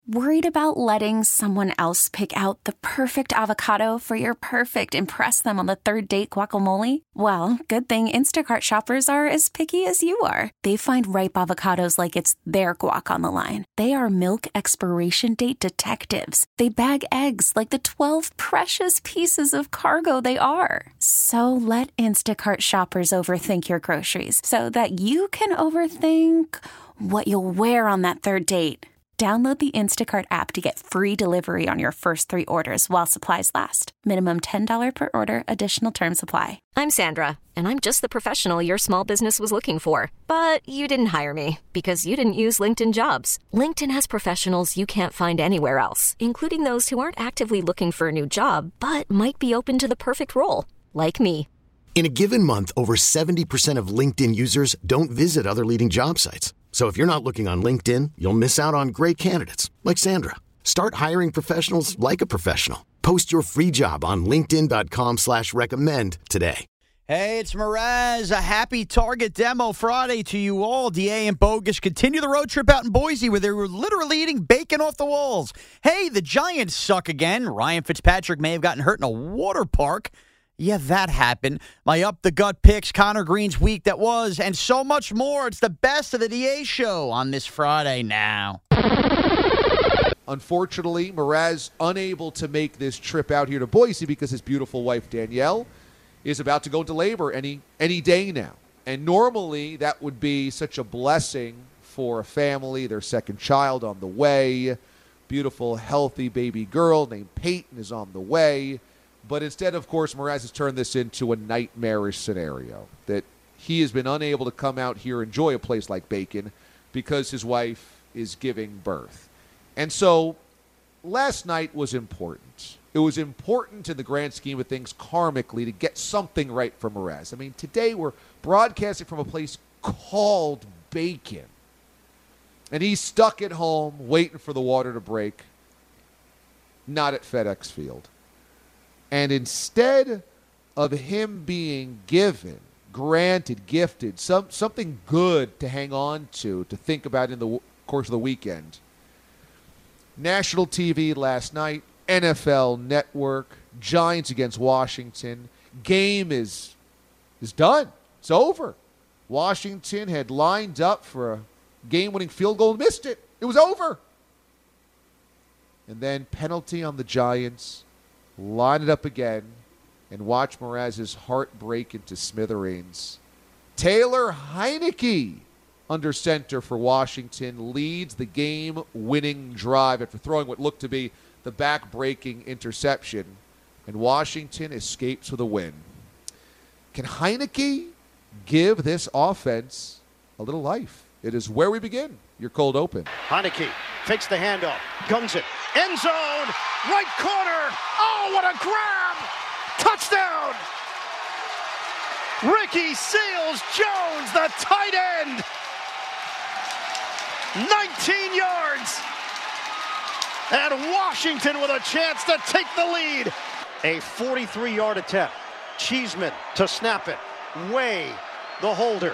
Worried about letting someone else pick out the perfect avocado for your perfect impress them on the third date guacamole? Well, good thing Instacart shoppers are as picky as you are. They find ripe avocados like it's their guac on the line. They are milk expiration date detectives. They bag eggs like the 12 precious pieces of cargo they are. So let Instacart shoppers overthink your groceries so that you can overthink what you'll wear on that third date. Download the Instacart app to get free delivery on your first 3 orders while supplies last. Minimum $10 per order. Additional terms apply. I'm Sandra, and I'm just the professional your small business was looking for. But you didn't hire me because you didn't use LinkedIn Jobs. LinkedIn has professionals you can't find anywhere else, including those who aren't actively looking for a new job, but might be open to the perfect role, like me. In a given month, over 70% of LinkedIn users don't visit other leading job sites. So if you're not looking on LinkedIn, you'll miss out on great candidates like Sandra. Start hiring professionals like a professional. Post your free job on linkedin.com/recommend today. Hey, it's Mraz. A happy Target Demo Friday to you all. DA and Bogus continue the road trip out in Boise where they were literally eating bacon off the walls. Hey, the Giants suck again. Ryan Fitzpatrick may have gotten hurt in a water park. Yeah, that happened. My up-the-gut picks, Connor Green's week that was, and so much more. It's the best of the DA show on this Friday now. Unfortunately, Mraz unable to make this trip out here to Boise because his beautiful wife, Danielle, is about to go into labor any day now. And normally that would be such a blessing for a family, their second child on the way. Beautiful, healthy baby girl named Peyton is on the way. But instead, of course, Mraz has turned this into a nightmarish scenario that he has been unable to come out here and enjoy a place like Bacon because his wife is giving birth. And so last night was important. It was important in the grand scheme of things karmically to get something right for Mraz. I mean, today we're broadcasting from a place called Bacon. And he's stuck at home waiting for the water to break, not at FedEx Field. And instead of him being given, granted, gifted, something good to hang on to think about in the course of the weekend, national TV last night, NFL Network, Giants against Washington. Game is done. It's over. Washington had lined up for a game-winning field goal and missed it. It was over. And then penalty on the Giants. Line it up again and watch Mraz's heart break into smithereens. Taylor Heinicke under center for Washington leads the game-winning drive after throwing what looked to be the back-breaking interception, and Washington escapes with a win. Can Heinicke give this offense a little life? It is where we begin. Your cold open. Heinicke fakes the handoff, guns it, end zone, right corner. Oh, what a grab! Touchdown! Ricky Seals-Jones, the tight end. 19 yards. And Washington with a chance to take the lead. A 43-yard attempt. Cheeseman to snap it. Way the holder.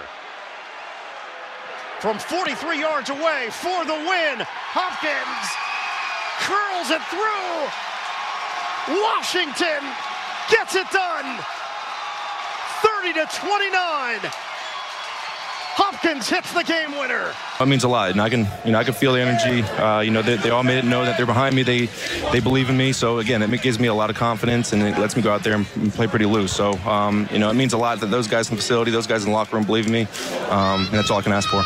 From 43 yards away for the win. Hopkins curls it through. Washington gets it done. 30-29. Hopkins hits the game winner. It means a lot, and I can feel the energy. They all made it know that they're behind me. They believe in me. So again, it gives me a lot of confidence, and it lets me go out there and play pretty loose. So it means a lot that those guys in the facility, those guys in the locker room believe in me, and that's all I can ask for.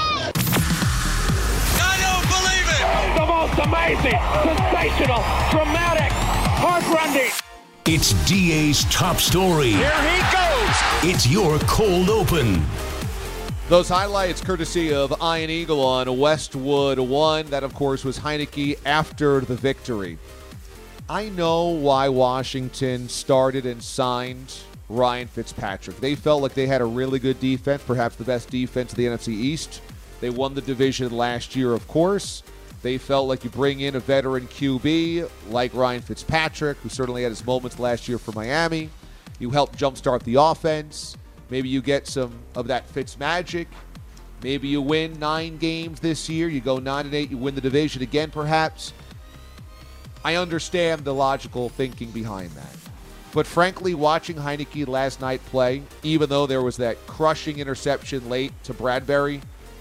I don't believe it. The most amazing, sensational, dramatic, heart-rending. It's DA's top story. Here he goes. It's your cold open. Those highlights courtesy of Iron Eagle on Westwood 1. That, of course, was Heinicke after the victory. I know why Washington started and signed Ryan Fitzpatrick. They felt like they had a really good defense, perhaps the best defense of the NFC East. They won the division last year, of course. They felt like you bring in a veteran QB like Ryan Fitzpatrick, who certainly had his moments last year for Miami. You help jumpstart the offense. Maybe you get some of that Fitz magic. Maybe you win 9 games this year. You go 9-8. You win the division again, perhaps. I understand the logical thinking behind that. But frankly, watching Heinicke last night play, even though there was that crushing interception late to Bradbury,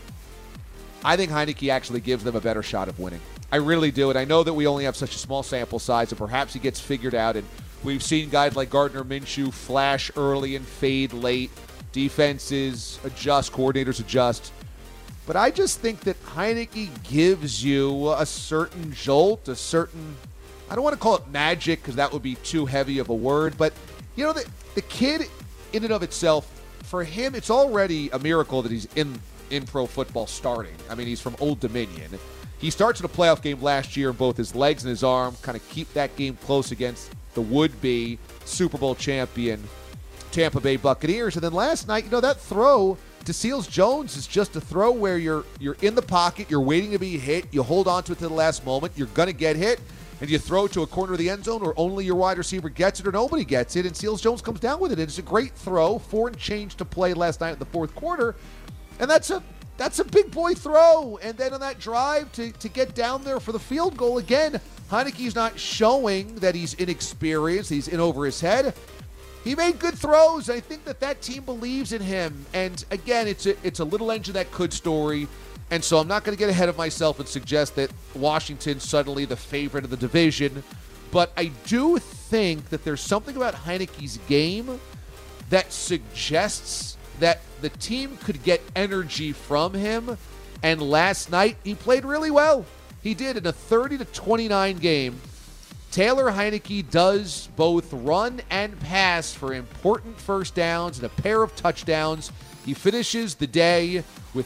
I think Heinicke actually gives them a better shot of winning. I really do. And I know that we only have such a small sample size, and perhaps he gets figured out. And we've seen guys like Gardner Minshew flash early and fade late. Defenses adjust, coordinators adjust. But I just think that Heinicke gives you a certain jolt, a certain, I don't want to call it magic because that would be too heavy of a word, but the kid in and of itself, for him, it's already a miracle that he's in pro football starting. I mean, he's from Old Dominion. He starts in a playoff game last year in both his legs and his arm, kind of keep that game close against the would-be Super Bowl champion Tampa Bay Buccaneers. And then last night, that throw to Seals-Jones is just a throw where you're in the pocket, you're waiting to be hit, you hold on to it to the last moment, you're going to get hit, and you throw it to a corner of the end zone, or only your wide receiver gets it or nobody gets it, and Seals-Jones comes down with it. It's a great throw, 4 and change to play last night in the fourth quarter, and that's a big boy throw. And then on that drive to get down there for the field goal, again, Heinicke's not showing that he's inexperienced, he's in over his head. He made good throws. I think that team believes in him. And again, it's a little engine that could story. And so I'm not going to get ahead of myself and suggest that Washington's suddenly the favorite of the division. But I do think that there's something about Heinicke's game that suggests that the team could get energy from him. And last night, he played really well. He did. In a 30-29 game, Taylor Heinicke does both run and pass for important first downs and a pair of touchdowns. He finishes the day with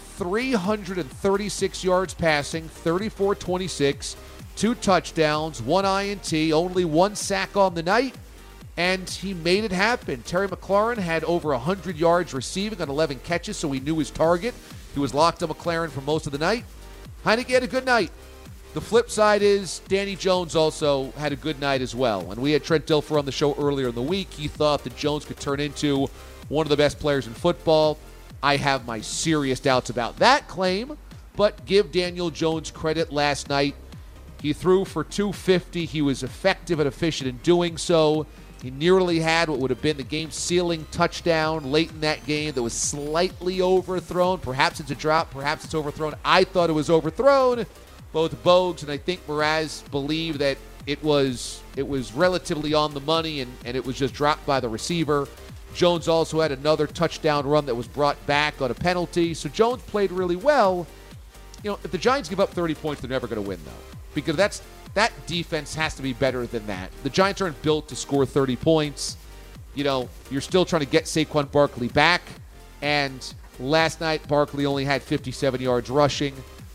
336 yards passing, 34-26, 2 touchdowns, 1 INT, only 1 sack on the night, and he made it happen. Terry McLaurin had over 100 yards receiving on 11 catches, so he knew his target. He was locked on McLaurin for most of the night. Heinicke had a good night. The flip side is Danny Jones also had a good night as well. And we had Trent Dilfer on the show earlier in the week. He thought that Jones could turn into one of the best players in football. I have my serious doubts about that claim, but give Daniel Jones credit last night. He threw for 250. He was effective and efficient in doing so. He nearly had what would have been the game-sealing touchdown late in that game that was slightly overthrown. Perhaps it's a drop. Perhaps it's overthrown. I thought it was overthrown. Both Bogues and I think Mraz believe that it was relatively on the money and it was just dropped by the receiver. Jones also had another touchdown run that was brought back on a penalty. So Jones played really well. If the Giants give up 30 points, they're never going to win, though. Because that defense has to be better than that. The Giants aren't built to score 30 points. You're still trying to get Saquon Barkley back. And last night, Barkley only had 57 yards rushing.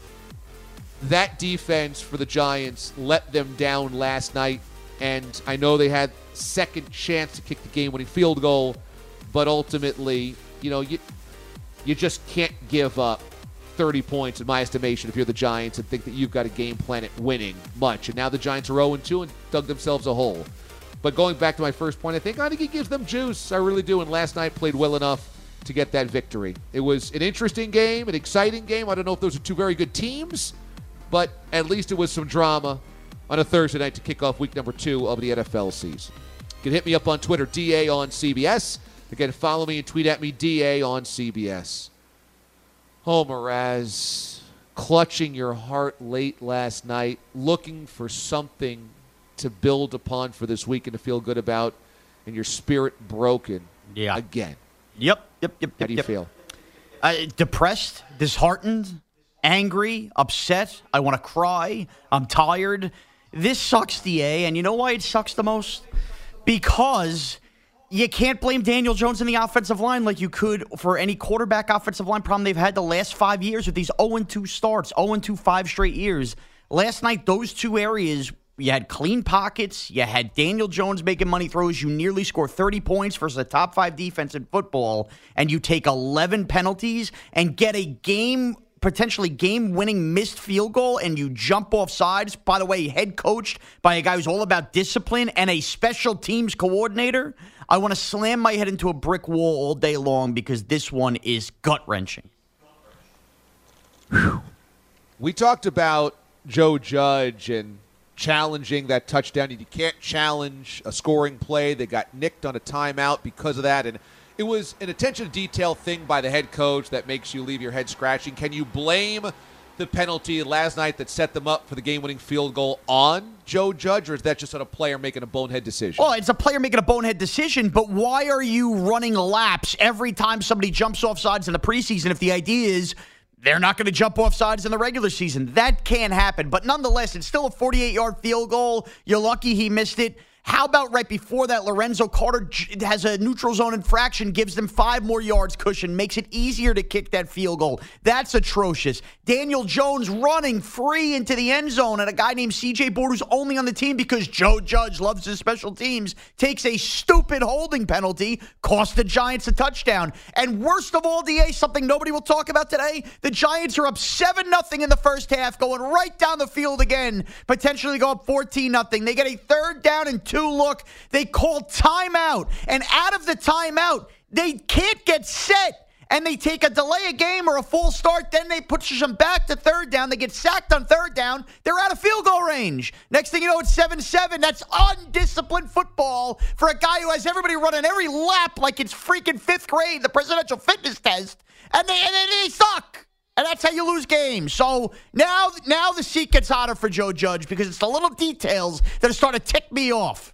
That defense for the Giants let them down last night, and I know they had second chance to kick the game-winning field goal, but ultimately, you just can't give up 30 points in my estimation if you're the Giants and think that you've got a game plan at winning much. And now the Giants are 0-2 and dug themselves a hole. But going back to my first point, I think he gives them juice. I really do, and last night played well enough to get that victory. It was an interesting game, an exciting game. I don't know if those are two very good teams, but at least it was some drama on a Thursday night to kick off week number 2 of the NFL season. You can hit me up on Twitter, DA on CBS. Again, follow me and tweet at me, DA on CBS. Oh, Mraz, clutching your heart late last night, looking for something to build upon for this weekend to feel good about, and your spirit broken again. Yep. How do you feel? Depressed, disheartened, angry, upset. I want to cry. I'm tired. This sucks, DA. And you know why it sucks the most? Because you can't blame Daniel Jones in the offensive line like you could for any quarterback offensive line problem they've had the last 5 years with these 0-2 starts, 0-2 5 straight years. Last night, those two areas, you had clean pockets, you had Daniel Jones making money throws, you nearly score 30 points versus a top 5 defense in football, and you take 11 penalties and get a potentially game-winning missed field goal, and you jump off sides. By the way, head coached by a guy who's all about discipline and a special teams coordinator. I want to slam my head into a brick wall all day long because this one is gut-wrenching. We talked about Joe Judge and challenging that touchdown. You can't challenge a scoring play. They got nicked on a timeout because of that. And it was an attention to detail thing by the head coach that makes you leave your head scratching. Can you blame the penalty last night that set them up for the game-winning field goal on Joe Judge, or is that just on a player making a bonehead decision? Well, it's a player making a bonehead decision, but why are you running laps every time somebody jumps off sides in the preseason if the idea is they're not going to jump off sides in the regular season? That can't happen. But nonetheless, it's still a 48-yard field goal. You're lucky he missed it. How about right before that, Lorenzo Carter has a neutral zone infraction, gives them 5 more yards cushion, makes it easier to kick that field goal. That's atrocious. Daniel Jones running free into the end zone, and a guy named C.J. Board, who's only on the team because Joe Judge loves his special teams, takes a stupid holding penalty, cost the Giants a touchdown. And worst of all, DA, something nobody will talk about today, the Giants are up 7-0 in the first half, going right down the field again, potentially go up 14-0. They get a 3rd down and 2 look. They call timeout, and out of the timeout, they can't get set, and they take a delay a game or a full start. Then they push them back to 3rd down. They get sacked on 3rd down. They're out of field goal range. Next thing you know, it's 7-7. That's undisciplined football for a guy who has everybody running every lap like it's freaking 5th grade, the presidential fitness test, and they suck. And that's how you lose games. So now the seat gets hotter for Joe Judge because it's the little details that are starting to tick me off.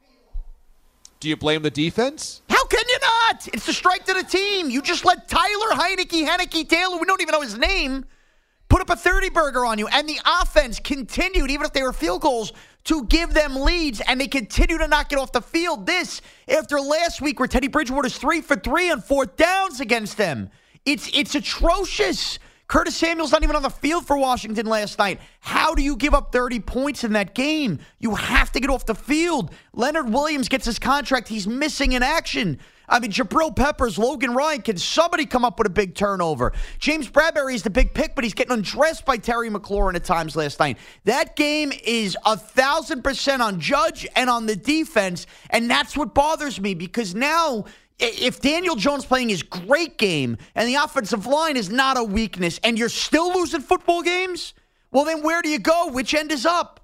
Do you blame the defense? How can you not? It's the strength of the team. You just let Tyler Heineke Taylor, we don't even know his name, put up a 30-burger on you. And the offense continued, even if they were field goals, to give them leads, and they continue to not get off the field. This after last week where Teddy Bridgewater's 3 for 3 on 4th downs against them. It's atrocious. Curtis Samuel's not even on the field for Washington last night. How do you give up 30 points in that game? You have to get off the field. Leonard Williams gets his contract. He's missing in action. I mean, Jabril Peppers, Logan Ryan, can somebody come up with a big turnover? James Bradbury is the big pick, but he's getting undressed by Terry McLaurin at times last night. That game is 1,000% on Judge and on the defense, and that's what bothers me because now if Daniel Jones playing his great game and the offensive line is not a weakness and you're still losing football games, well, then where do you go? Which end is up?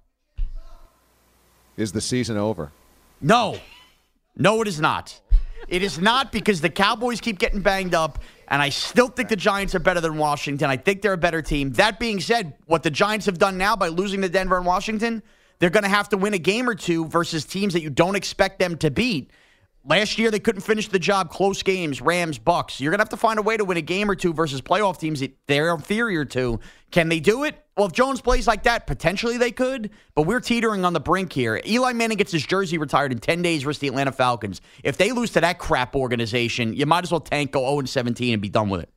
Is the season over? No. No, it is not. It is not because the Cowboys keep getting banged up, and I still think the Giants are better than Washington. I think they're a better team. That being said, what the Giants have done now by losing to Denver and Washington, they're going to have to win a game or two versus teams that you don't expect them to beat. Last year, they couldn't finish the job. Close games, Rams, Bucks. You're going to have to find a way to win a game or two versus playoff teams that they're inferior to. Can they do it? Well, if Jones plays like that, potentially they could, but we're teetering on the brink here. Eli Manning gets his jersey retired in 10 days versus the Atlanta Falcons. If they lose to that crap organization, you might as well tank, go 0-17 and be done with it.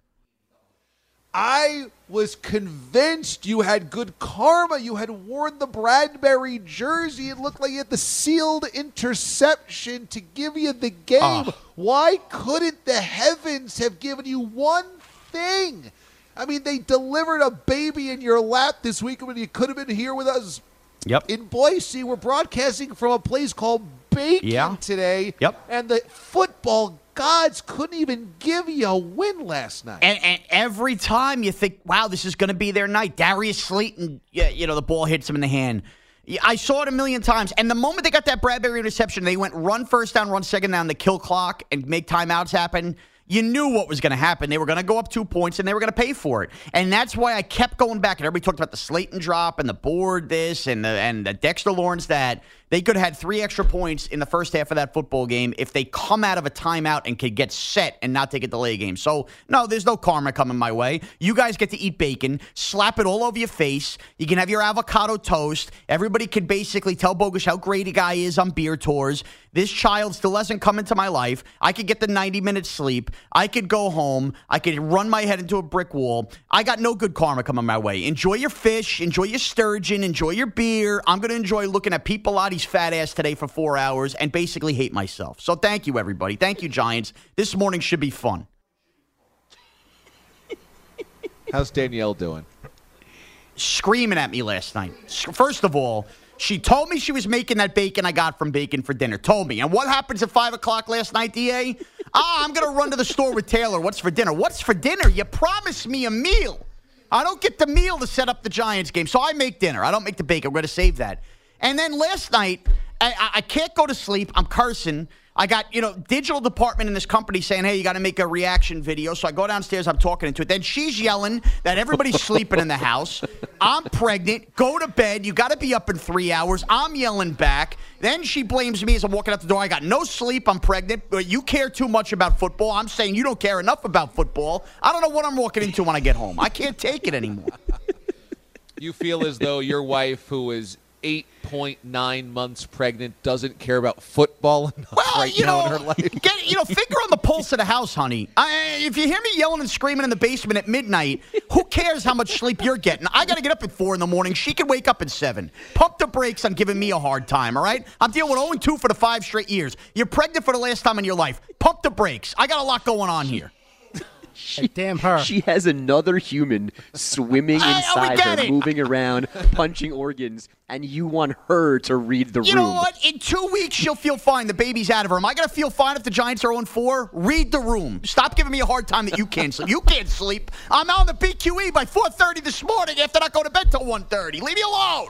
I was convinced you had good karma. You had worn the Bradbury jersey. It looked like you had the sealed interception to give you the game. Why couldn't the heavens have given you one thing? I mean, they delivered a baby in your lap this week when you could have been here with us. Yep. In Boise, we're broadcasting from a place called Bacon today. Yep. And the football gods couldn't even give you a win last night. And every time you think, wow, this is going to be their night. Darius Slayton, the ball hits him in the hand. I saw it a million times. And the moment they got that Bradbury interception, they went run 1st down, run 2nd down to kill clock and make timeouts happen. You knew what was going to happen. They were going to go up 2 points, and they were going to pay for it. And that's why I kept going back. And everybody talked about the Slayton drop and the board this and the Dexter Lawrence that. They could have had 3 extra points in the first half of that football game if they come out of a timeout and could get set and not take a delay game. So, no, there's no karma coming my way. You guys get to eat bacon, slap it all over your face. You can have your avocado toast. Everybody can basically tell Bogusch how great a guy is on beer tours. This child still hasn't come into my life. I could get the 90-minute sleep. I could go home. I could run my head into a brick wall. I got no good karma coming my way. Enjoy your fish. Enjoy your sturgeon. Enjoy your beer. I'm going to enjoy looking at Pete Pilotti's fat ass today for 4 hours and basically hate myself. So thank you, everybody. Thank you, Giants. This morning should be fun. How's Danielle doing? Screaming at me last night. First of all, she told me she was making that bacon I got from Bacon for dinner. Told me. And what happens at 5 o'clock last night, DA? I'm going to run to the store with Taylor. What's for dinner? What's for dinner? You promised me a meal. I don't get the meal to set up the Giants game, so I make dinner. I don't make the bacon. I'm going to save that. And then last night, I can't go to sleep. I'm cursing. I got, digital department in this company saying, hey, you got to make a reaction video. So I go downstairs. I'm talking into it. Then she's yelling that everybody's sleeping in the house. I'm pregnant. Go to bed. You got to be up in 3 hours. I'm yelling back. Then she blames me as I'm walking out the door. I got no sleep. I'm pregnant. You care too much about football. I'm saying you don't care enough about football. I don't know what I'm walking into when I get home. I can't take it anymore. You feel as though your wife, who is 8.9 months pregnant, doesn't care about football enough now in her life. Finger on the pulse of the house, honey. If you hear me yelling and screaming in the basement at midnight, who cares how much sleep you're getting? I got to get up at 4 in the morning. She can wake up at 7. Pump the brakes on giving me a hard time, all right? I'm dealing with 0-2 for the 5 straight years. You're pregnant for the last time in your life. Pump the brakes. I got a lot going on here. Damn her. She has another human swimming inside her, moving around, punching organs, and you want her to read the room. You know what? In 2 weeks, she'll feel fine. The baby's out of her. Am I going to feel fine if the Giants are 0-4? Read the room. Stop giving me a hard time that you can't sleep. You can't sleep. I'm on the BQE by 4:30 this morning after not going to bed till 1:30. Leave me alone.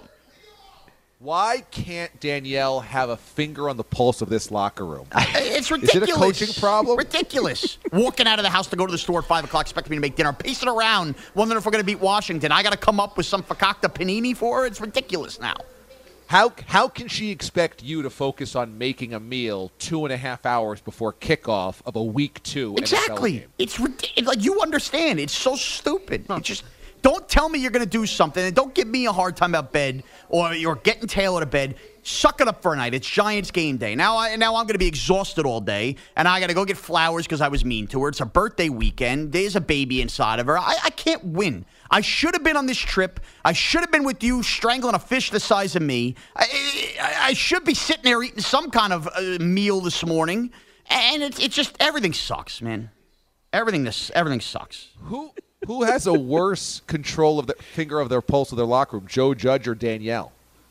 Why can't Danielle have a finger on the pulse of this locker room? It's ridiculous. Is it a coaching problem? Ridiculous. Walking out of the house to go to the store at 5 o'clock, expecting me to make dinner, pacing around, wondering if we're going to beat Washington. I got to come up with some fakakta panini for her. It's ridiculous now. How can she expect you to focus on making a meal 2.5 hours before kickoff of a Week 2 exactly. NFL game? It's ridiculous. Like, you understand. It's so stupid. It just... Don't tell me you're going to do something, and don't give me a hard time about bed or you're getting Taylor to bed. Suck it up for a night. It's Giants game day. Now I'm going to be exhausted all day, and I got to go get flowers because I was mean to her. It's her birthday weekend. There's a baby inside of her. I can't win. I should have been on this trip. I should have been with you strangling a fish the size of me. I should be sitting there eating some kind of meal this morning, and it's just everything sucks, man. Everything sucks. Who has a worse control of the finger of their pulse of their locker room, Joe Judge or Danielle?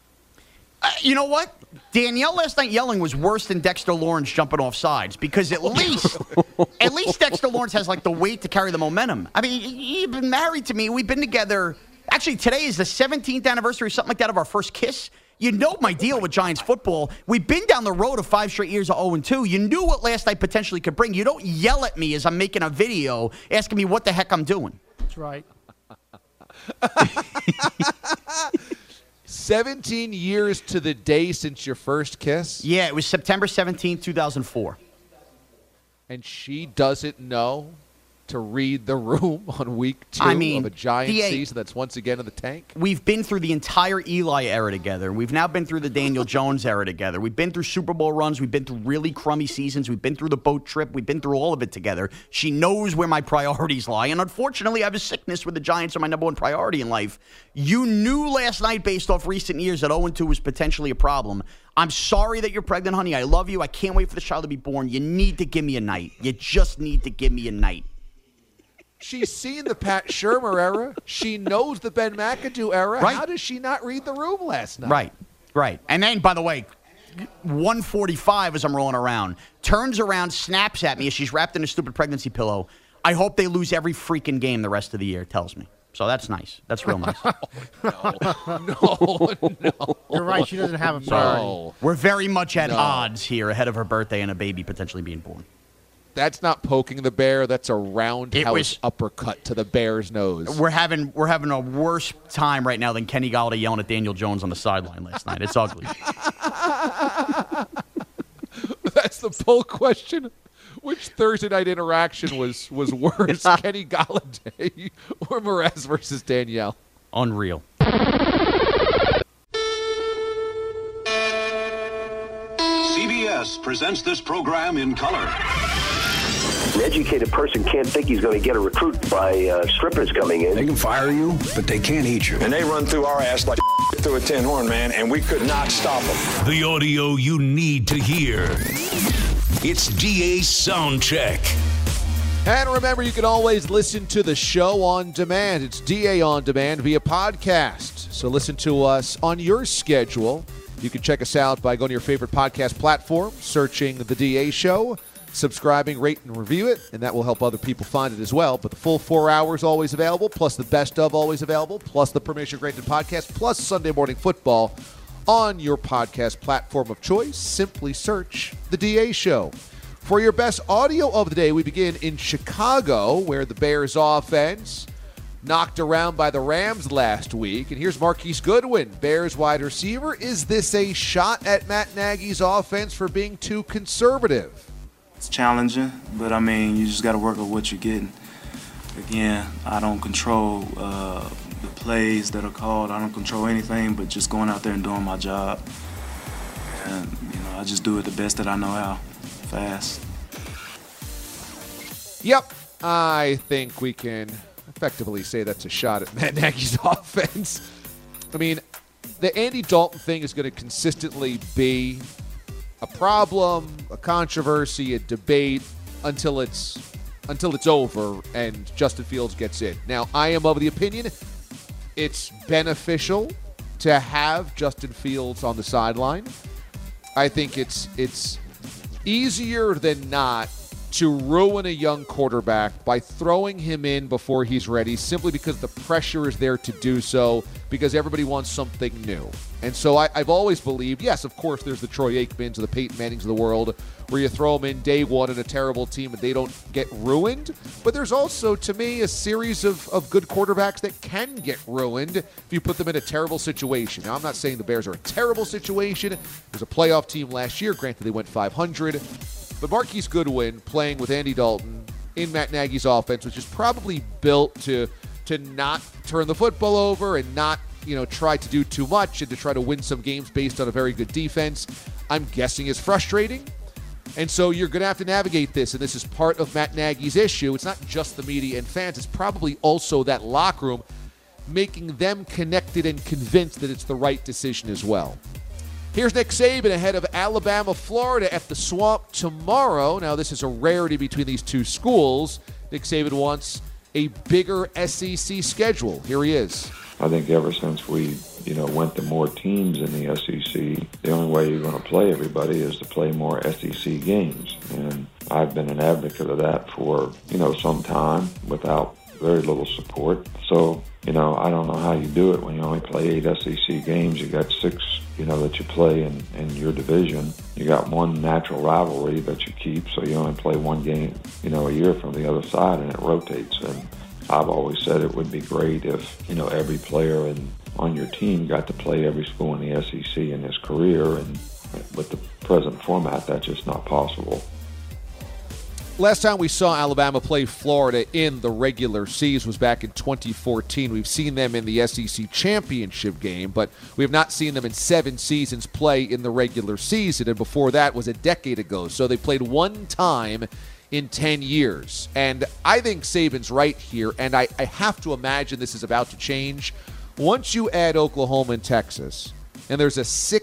You know what? Danielle last night yelling was worse than Dexter Lawrence jumping off sides because at least Dexter Lawrence has like the weight to carry the momentum. I mean, you've been married to me. We've been together. Actually, today is the 17th anniversary, something like that, of our first kiss. You know my deal with Giants football. We've been down the road of 5 straight years of 0-2. You knew what last night potentially could bring. You don't yell at me as I'm making a video asking me what the heck I'm doing. That's right. 17 years to the day since your first kiss? Yeah, it was September 17, 2004. And she doesn't know to read the room on Week 2 of a Giants season that's once again in the tank? We've been through the entire Eli era together. We've now been through the Daniel Jones era together. We've been through Super Bowl runs. We've been through really crummy seasons. We've been through the boat trip. We've been through all of it together. She knows where my priorities lie. And unfortunately, I have a sickness where the Giants are my number one priority in life. You knew last night, based off recent years, that 0-2 was potentially a problem. I'm sorry that you're pregnant, honey. I love you. I can't wait for the child to be born. You need to give me a night. You just need to give me a night. She's seen the Pat Shurmur era. She knows the Ben McAdoo era. Right. How does she not read the room last night? Right. And then, by the way, 1:45 as I'm rolling around, turns around, snaps at me as she's wrapped in a stupid pregnancy pillow. I hope they lose every freaking game the rest of the year, tells me. So that's nice. That's real nice. No. You're right. She doesn't have a No. We're very much at odds here ahead of her birthday and a baby potentially being born. That's not poking the bear. That's a roundhouse uppercut to the bear's nose. We're having a worse time right now than Kenny Golladay yelling at Daniel Jones on the sideline last night. It's ugly. That's the poll question. Which Thursday night interaction was worse, Kenny Golladay or Mraz versus Danielle? Unreal. CBS presents this program in color. An educated person can't think he's going to get a recruit by strippers coming in. They can fire you, but they can't eat you. And they run through our ass like through a tin horn, man, and we could not stop them. The audio you need to hear. It's DA's Soundcheck. And remember, you can always listen to the show on demand. It's DA On Demand via podcast. So listen to us on your schedule. You can check us out by going to your favorite podcast platform, searching The DA Show, subscribing, rate, and review it, and that will help other people find it as well. But the full 4 hours always available, plus the best of always available, plus the permission-granted podcast, plus Sunday Morning Football, on your podcast platform of choice. Simply search The DA Show. For your best audio of the day, we begin in Chicago, where the Bears offense knocked around by the Rams last week. And here's Marquise Goodwin, Bears wide receiver. Is this a shot at Matt Nagy's offense for being too conservative? It's challenging, but, you just got to work with what you're getting. Again, I don't control the plays that are called. I don't control anything but just going out there and doing my job. And, I just do it the best that I know how, fast. Yep, I think we can effectively say that's a shot at Matt Nagy's offense. The Andy Dalton thing is going to consistently be a problem, a controversy, a debate until it's over and Justin Fields gets in. Now, I am of the opinion it's beneficial to have Justin Fields on the sideline. I think it's easier than not to ruin a young quarterback by throwing him in before he's ready, simply because the pressure is there to do so, because everybody wants something new. And so I've always believed, yes, of course, there's the Troy Aikmans or the Peyton Mannings of the world where you throw them in day one in a terrible team and they don't get ruined. But there's also, to me, a series of good quarterbacks that can get ruined if you put them in a terrible situation. Now, I'm not saying the Bears are a terrible situation. There's a playoff team last year. Granted, they went 500. But Marquise Goodwin playing with Andy Dalton in Matt Nagy's offense, which is probably built to not turn the football over and not, try to do too much and to try to win some games based on a very good defense, I'm guessing is frustrating. And so you're going to have to navigate this, and this is part of Matt Nagy's issue. It's not just the media and fans. It's probably also that locker room, making them connected and convinced that it's the right decision as well. Here's Nick Saban ahead of Alabama, Florida at the Swamp tomorrow. Now, this is a rarity between these two schools. Nick Saban wants a bigger SEC schedule. Here he is. I think ever since we, went to more teams in the SEC, the only way you're going to play everybody is to play more SEC games. And I've been an advocate of that for, some time without very little support. So, I don't know how you do it when you only play 8 SEC games. You got 6, that you play in your division. You got one natural rivalry that you keep, so you only play one game, a year from the other side, and it rotates. And I've always said it would be great if, every player on your team got to play every school in the SEC in his career. And with the present format, that's just not possible. Last time we saw Alabama play Florida in the regular season was back in 2014. We've seen them in the SEC championship game, but we have not seen them in 7 seasons play in the regular season, and before that was a decade ago. So they played one time in 10 years. And I think Saban's right here, and I have to imagine this is about to change. Once you add Oklahoma and Texas, and there's a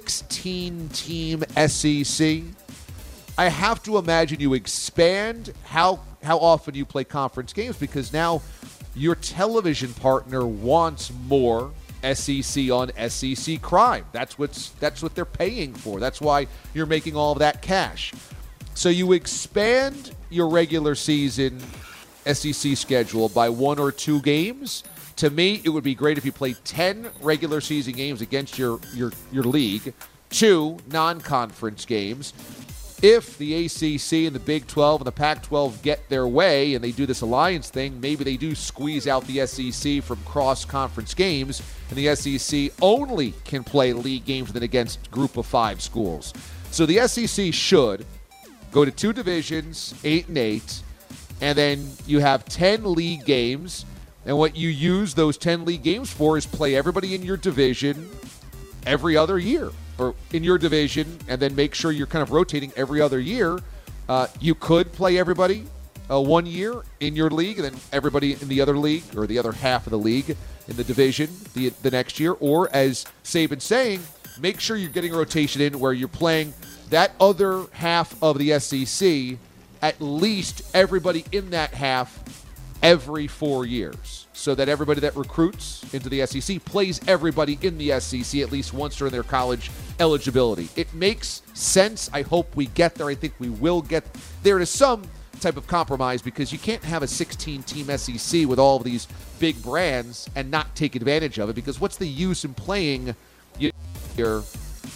16-team SEC, I have to imagine you expand how often you play conference games, because now your television partner wants more SEC on SEC crime. That's what they're paying for. That's why you're making all of that cash. So you expand your regular season SEC schedule by 1 or 2 games. To me, it would be great if you played 10 regular season games against your league, 2 non-conference games. If the ACC and the Big 12 and the Pac-12 get their way and they do this alliance thing, maybe they do squeeze out the SEC from cross-conference games, and the SEC only can play league games than against group of 5 schools. So the SEC should go to 2 divisions, 8 and 8, and then you have 10 league games, and what you use those 10 league games for is play everybody in your division every other year. Or in your division, and then make sure you're kind of rotating every other year. You could play everybody 1 year in your league, and then everybody in the other league, or the other half of the league in the division the next year. Or, as Saban's saying, make sure you're getting a rotation in where you're playing that other half of the SEC, at least everybody in that half every 4 years, so that everybody that recruits into the SEC plays everybody in the SEC at least once during their college eligibility. It makes sense. I hope we get there. I think we will get there to some type of compromise, because you can't have a 16-team SEC with all of these big brands and not take advantage of it, because what's the use in playing your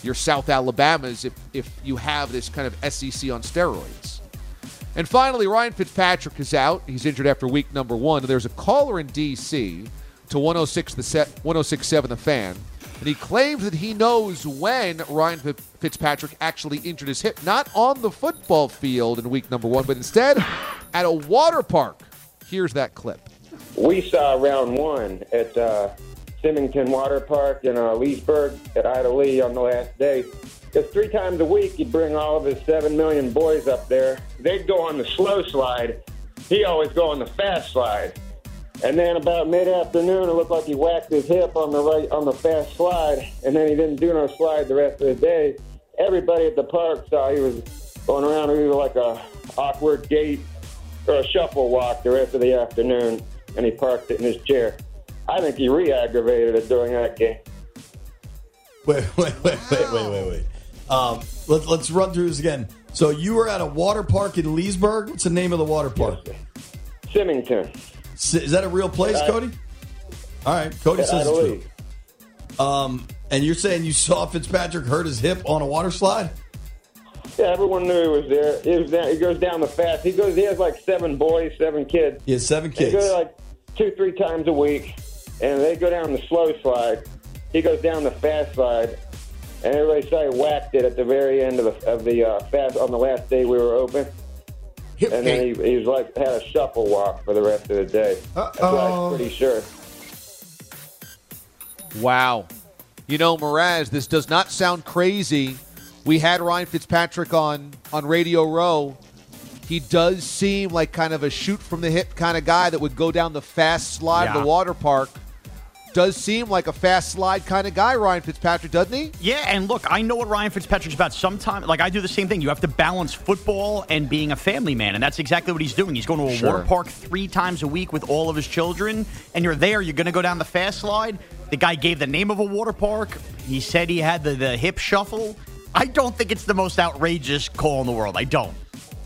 your South Alabamas if you have this kind of SEC on steroids. And finally, Ryan Fitzpatrick is out. He's injured after week number 1. And there's a caller in D.C. to 106.7 The Fan, and he claims that he knows when Ryan Fitzpatrick actually injured his hip, not on the football field in week number 1, but instead at a water park. Here's that clip. We saw round 1 at Symington Water Park in Leesburg at Ida Lee on the last day. Because 3 times a week he'd bring all of his 7 million boys up there. They'd go on the slow slide. He always go on the fast slide. And then about mid-afternoon, it looked like he whacked his hip on the fast slide, and then he didn't do no slide the rest of the day. Everybody at the park saw he was going around either like a awkward gait or a shuffle walk the rest of the afternoon, and he parked it in his chair. I think he re-aggravated it during that game. Wait. Let's run through this again. So you were at a water park in Leesburg? What's the name of the water park? Symington. Is that a real place, Cody? All right, Cody says it's true. And you're saying you saw Fitzpatrick hurt his hip on a water slide? Yeah, everyone knew he was there. He goes down the fast. He has like 7 boys, 7 kids. He has 7 kids. They go like 2-3 times a week, and they go down the slow slide. He goes down the fast slide, and everybody saw he whacked it at the very end of the fast on the last day we were open. And then he was like had a shuffle walk for the rest of the day. That's what I was pretty sure. Wow. You know, Mraz, this does not sound crazy. We had Ryan Fitzpatrick on Radio Row. He does seem like kind of a shoot-from-the-hip kind of guy that would go down the fast slide of the water park. Does seem like a fast slide kind of guy, Ryan Fitzpatrick, doesn't he? Yeah, and look, I know what Ryan Fitzpatrick's about. Sometimes, like I do the same thing. You have to balance football and being a family man, and that's exactly what he's doing. He's going to a water park 3 times a week with all of his children, and you're there. You're going to go down the fast slide. The guy gave the name of a water park. He said he had the hip shuffle. I don't think it's the most outrageous call in the world. I don't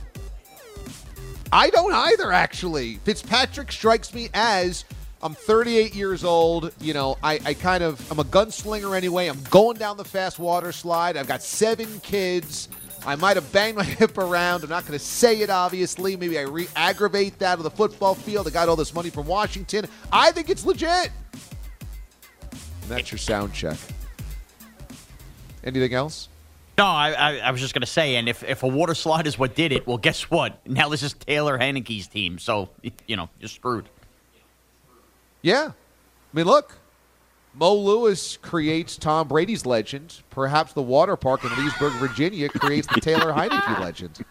either, actually. Fitzpatrick strikes me as... I'm 38 years old. You know, I'm a gunslinger anyway. I'm going down the fast water slide. I've got 7 kids. I might have banged my hip around. I'm not going to say it, obviously. Maybe I re-aggravate that on the football field. I got all this money from Washington. I think it's legit. And that's your sound check. Anything else? No, I was just going to say, and if a water slide is what did it, well, guess what? Now this is Taylor Heinicke's team. So, you know, you're screwed. Yeah. I mean, look, Mo Lewis creates Tom Brady's legend. Perhaps the water park in Leesburg, Virginia creates the Taylor Heinicke legend.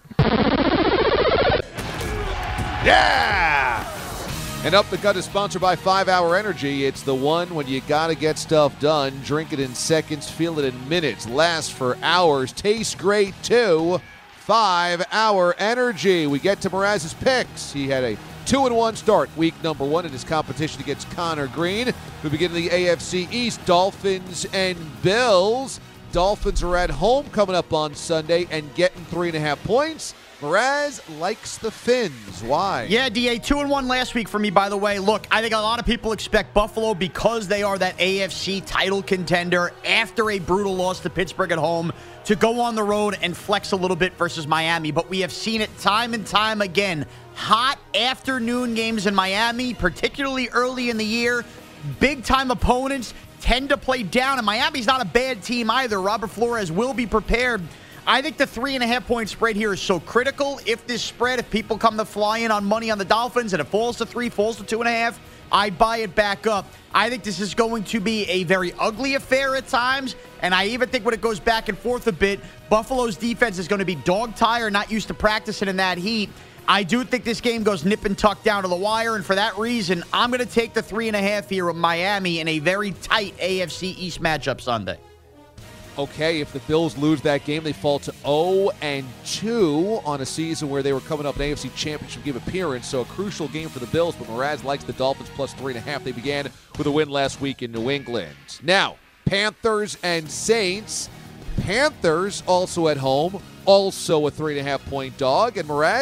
Yeah! And Up the Gut is sponsored by 5 Hour Energy. It's the one when you got to get stuff done. Drink it in seconds, feel it in minutes, lasts for hours, tastes great too. 5 Hour Energy. We get to Mraz's picks. He had a 2-1 start, week number 1 in his competition against Connor Green. We begin in the AFC East, Dolphins and Bills. Dolphins are at home coming up on Sunday and getting 3.5 points. Mraz likes the Fins. Why? Yeah, DA, 2-1 last week for me, by the way. Look, I think a lot of people expect Buffalo, because they are that AFC title contender after a brutal loss to Pittsburgh at home, to go on the road and flex a little bit versus Miami. But we have seen it time and time again. Hot afternoon games in Miami, particularly early in the year. Big-time opponents tend to play down, and Miami's not a bad team either. Robert Flores will be prepared. I think the 3.5-point spread here is so critical. If people come to fly in on money on the Dolphins and it falls to 3, falls to 2.5, I buy it back up. I think this is going to be a very ugly affair at times, and I even think when it goes back and forth a bit, Buffalo's defense is going to be dog-tired, not used to practicing in that heat. I do think this game goes nip and tuck down to the wire, and for that reason, I'm going to take the 3.5 here with Miami in a very tight AFC East matchup Sunday. Okay, if the Bills lose that game, they fall to 0-2 on a season where they were coming up an AFC Championship game appearance, so a crucial game for the Bills, but Mraz likes the Dolphins plus 3.5. They began with a win last week in New England. Now, Panthers and Saints. Panthers also at home, also a 3.5-point dog, and Mraz,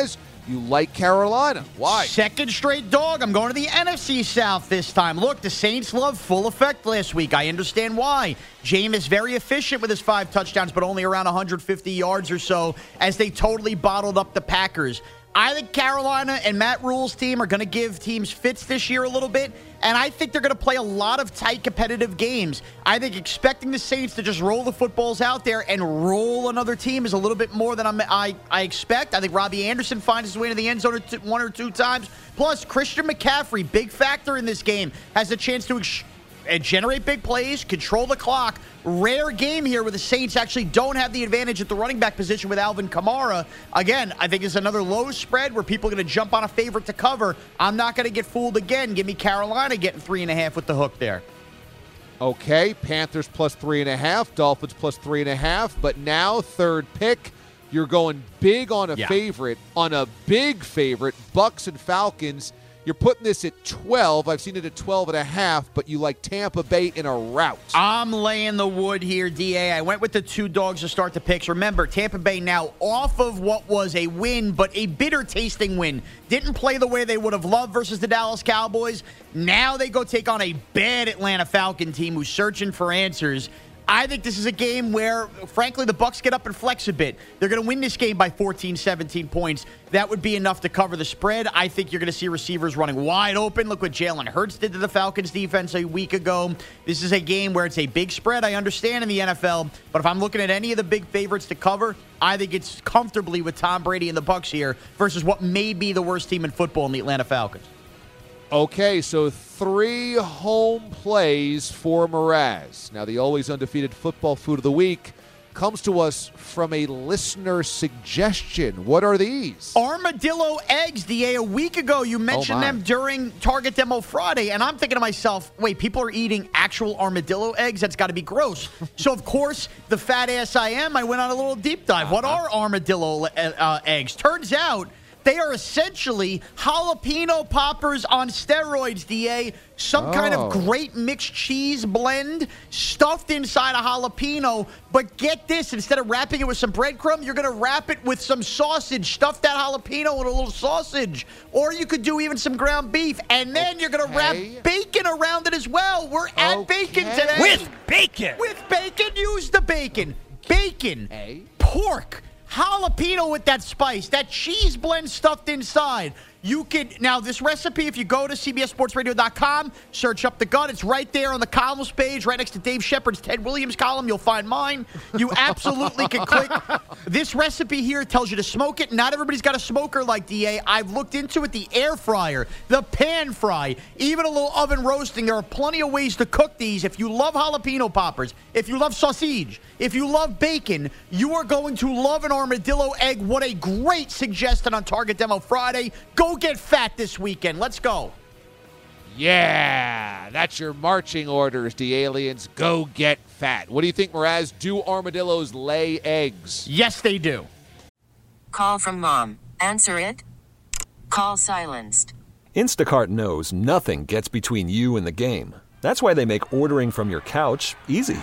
You like Carolina. Why? Second straight dog. I'm going to the NFC South this time. Look, the Saints loved full effect last week. I understand why. Jameis very efficient with his 5 touchdowns, but only around 150 yards or so as they totally bottled up the Packers. I think Carolina and Matt Rule's team are going to give teams fits this year a little bit, and I think they're going to play a lot of tight, competitive games. I think expecting the Saints to just roll the footballs out there and roll another team is a little bit more than I expect. I think Robbie Anderson finds his way to the end zone 1 or 2 times. Plus, Christian McCaffrey, big factor in this game, has a chance to generate big plays, control the clock. Rare game here where the Saints actually don't have the advantage at the running back position with Alvin Kamara. Again, I think it's another low spread where people are going to jump on a favorite to cover. I'm not going to get fooled again. Give me Carolina getting 3.5 with the hook there. Okay, Panthers plus 3.5, Dolphins plus 3.5, but now third pick. You're going big on a favorite, on a big favorite, Bucks and Falcons. You're putting this at 12. I've seen it at 12.5, but you like Tampa Bay in a rout. I'm laying the wood here, DA. I went with the 2 dogs to start the picks. Remember, Tampa Bay now off of what was a win, but a bitter-tasting win. Didn't play the way they would have loved versus the Dallas Cowboys. Now they go take on a bad Atlanta Falcon team who's searching for answers. I think this is a game where, frankly, the Bucs get up and flex a bit. They're going to win this game by 14, 17 points. That would be enough to cover the spread. I think you're going to see receivers running wide open. Look what Jalen Hurts did to the Falcons defense a week ago. This is a game where it's a big spread, I understand, in the NFL. But if I'm looking at any of the big favorites to cover, I think it's comfortably with Tom Brady and the Bucs here versus what may be the worst team in football in the Atlanta Falcons. Okay, so 3 home plays for Mraz. Now, the always undefeated football food of the week comes to us from a listener suggestion. What are these? Armadillo eggs, DA. A week ago, you mentioned them during Target Demo Friday, and I'm thinking to myself, wait, people are eating actual armadillo eggs? That's got to be gross. So, of course, the fat ass I am, I went on a little deep dive. What are armadillo eggs? Turns out they are essentially jalapeno poppers on steroids, DA. Some kind of great mixed cheese blend stuffed inside a jalapeno. But get this, instead of wrapping it with some breadcrumb, you're going to wrap it with some sausage. Stuff that jalapeno with a little sausage. Or you could do even some ground beef. And then you're going to wrap bacon around it as well. We're at bacon today. With bacon. With bacon, use the bacon. Bacon, pork, jalapeno with that spice, that cheese blend stuffed inside. You could, now this recipe, if you go to CBSSportsRadio.com, search up the gut, it's right there on the columns page, right next to Dave Shepard's Ted Williams column. You'll find mine. You absolutely can click. This recipe here tells you to smoke it. Not everybody's got a smoker like DA. I've looked into it, the air fryer, the pan fry, even a little oven roasting. There are plenty of ways to cook these. If you love jalapeno poppers, if you love sausage, if you love bacon, you are going to love an armadillo egg. What a great suggestion on Target Demo Friday. Go get fat this weekend. Let's go. Yeah, that's your marching orders, the aliens. Go get fat. What do you think, Mraz? Do armadillos lay eggs? Yes, they do. Call from mom. Answer it. Call silenced. Instacart knows nothing gets between you and the game. That's why they make ordering from your couch easy.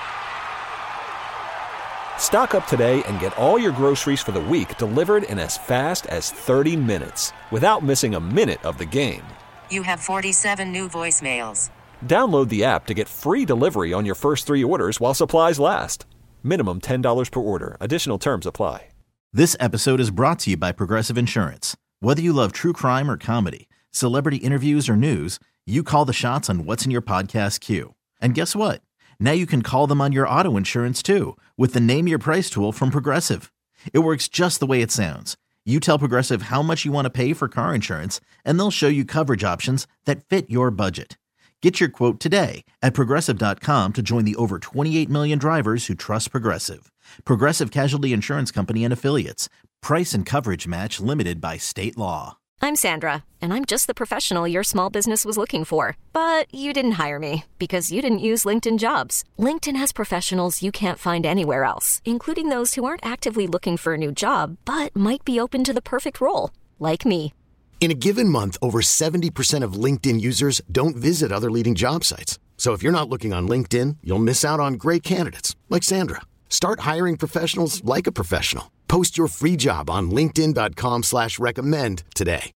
Stock up today and get all your groceries for the week delivered in as fast as 30 minutes without missing a minute of the game. You have 47 new voicemails. Download the app to get free delivery on your first 3 orders while supplies last. Minimum $10 per order. Additional terms apply. This episode is brought to you by Progressive Insurance. Whether you love true crime or comedy, celebrity interviews or news, you call the shots on what's in your podcast queue. And guess what? Now you can call them on your auto insurance too with the Name Your Price tool from Progressive. It works just the way it sounds. You tell Progressive how much you want to pay for car insurance, and they'll show you coverage options that fit your budget. Get your quote today at Progressive.com to join the over 28 million drivers who trust Progressive. Progressive Casualty Insurance Company and Affiliates. Price and coverage match limited by state law. I'm Sandra, and I'm just the professional your small business was looking for. But you didn't hire me because you didn't use LinkedIn Jobs. LinkedIn has professionals you can't find anywhere else, including those who aren't actively looking for a new job, but might be open to the perfect role, like me. In a given month, over 70% of LinkedIn users don't visit other leading job sites. So if you're not looking on LinkedIn, you'll miss out on great candidates like Sandra. Start hiring professionals like a professional. Post your free job on linkedin.com/recommend today.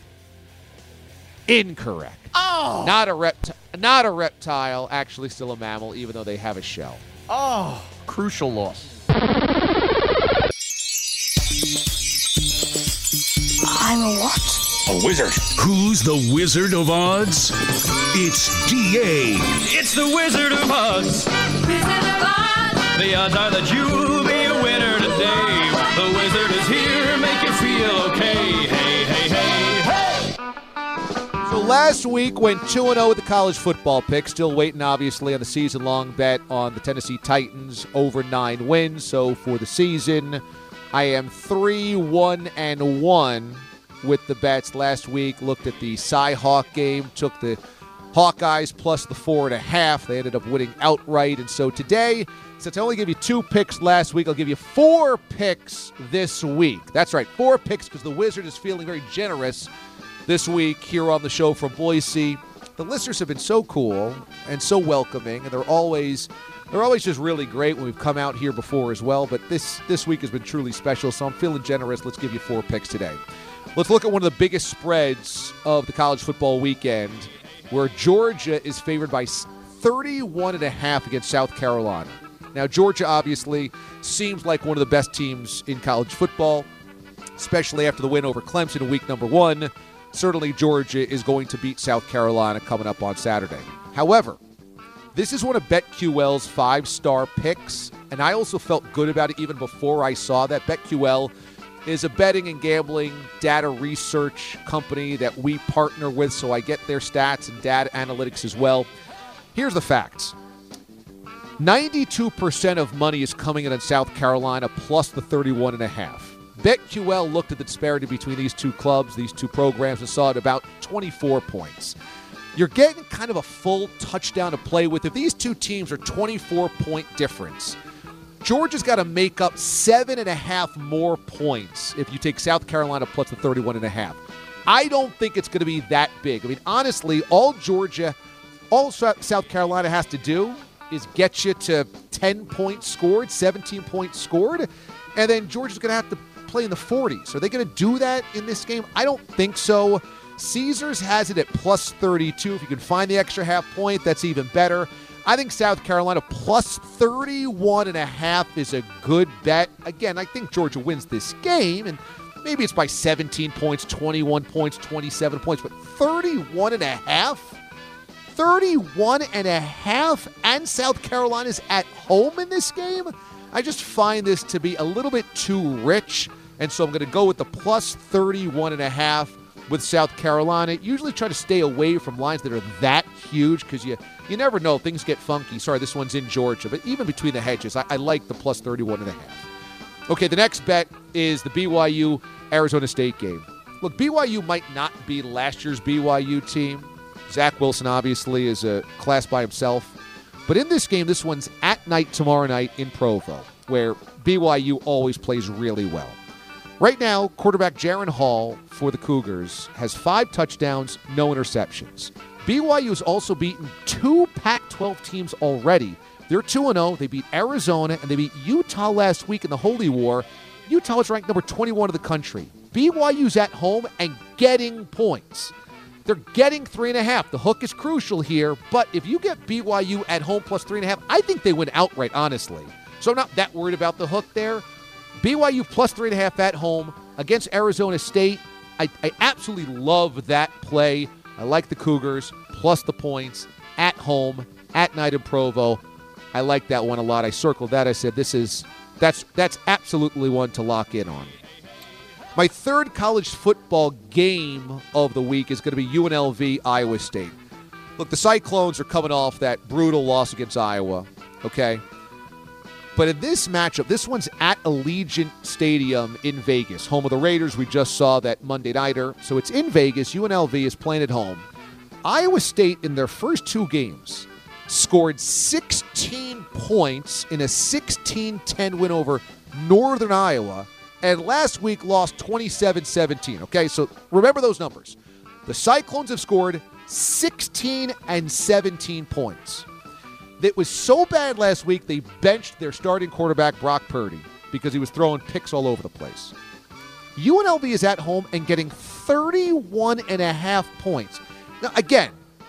Incorrect. Oh! Not a reptile, actually still a mammal, even though they have a shell. Oh, crucial loss. I'm a what? A wizard. Who's the Wizard of Odds? It's D.A. It's the Wizard of Odds. Wizard of Odds. The odds are that you'll be a winner today. The Wizard is here, make you feel okay. Hey, hey, hey, hey. So last week went 2-0 with the college football pick. Still waiting, obviously, on the season-long bet on the Tennessee Titans over 9 wins. So for the season, I am 3-1-1 with the bets. Last week, looked at the Cy-Hawk game, took the Hawkeyes plus the 4.5. They ended up winning outright. And so today, since I only gave you 2 picks last week, I'll give you 4 picks this week. That's right, 4 picks, because the Wizard is feeling very generous this week here on the show from Boise. The listeners have been so cool and so welcoming, and they're always just really great when we've come out here before as well. But this week has been truly special, so I'm feeling generous. Let's give you 4 picks today. Let's look at one of the biggest spreads of the college football weekend, where Georgia is favored by 31.5 against South Carolina. Now, Georgia obviously seems like one of the best teams in college football, especially after the win over Clemson in week number 1. Certainly, Georgia is going to beat South Carolina coming up on Saturday. However, this is one of BetQL's 5-star picks, and I also felt good about it even before I saw that. BetQL is a betting and gambling data research company that we partner with, so I get their stats and data analytics as well. Here's the facts. 92% of money is coming in on South Carolina plus the 31.5. BetQL looked at the disparity between these two clubs, these two programs, and saw it about 24 points. You're getting kind of a full touchdown to play with. If these two teams are 24-point difference, Georgia's got to make up 7.5 more points if you take South Carolina plus the 31.5. I don't think it's going to be that big. I mean, honestly, all South Carolina has to do is get you to 10 points scored, 17 points scored, and then Georgia's going to have to play in the 40s. Are they going to do that in this game? I don't think so. Caesars has it at plus 32. If you can find the extra half point, that's even better. I think South Carolina plus 31.5 is a good bet. Again, I think Georgia wins this game, and maybe it's by 17 points, 21 points, 27 points, but 31.5? 31.5, and South Carolina's at home in this game? I just find this to be a little bit too rich, and so I'm going to go with the plus 31.5 with South Carolina. Usually try to stay away from lines that are that huge because you never know. Things get funky. Sorry, this one's in Georgia, but even between the hedges, I like the plus 31.5. Okay, the next bet is the BYU-Arizona State game. Look, BYU might not be last year's BYU team. Zach Wilson obviously is a class by himself. But in this game, this one's at night tomorrow night in Provo, where BYU always plays really well. Right now, quarterback Jaron Hall for the Cougars has 5 touchdowns, no interceptions. BYU has also beaten 2 Pac-12 teams already. They're 2-0. They beat Arizona, and they beat Utah last week in the Holy War. Utah is ranked number 21 of the country. BYU's at home and getting points. They're getting 3.5. The hook is crucial here, but if you get BYU at home plus 3.5, I think they win outright, honestly. So I'm not that worried about the hook there. BYU plus 3.5 at home against Arizona State. I absolutely love that play. I like the Cougars plus the points at home, at night in Provo. I like that one a lot. I circled that. I said that's absolutely one to lock in on. My third college football game of the week is going to be UNLV, Iowa State. Look, the Cyclones are coming off that brutal loss against Iowa, okay? But in this matchup, this one's at Allegiant Stadium in Vegas, home of the Raiders. We just saw that Monday nighter. So it's in Vegas. UNLV is playing at home. Iowa State, in their first 2 games, scored 16 points in a 16-10 win over Northern Iowa, and last week lost 27-17. Okay, so remember those numbers. The Cyclones have scored 16 and 17 points. It was so bad last week, they benched their starting quarterback, Brock Purdy, because he was throwing picks all over the place. UNLV is at home and getting 31.5 points. Now, again,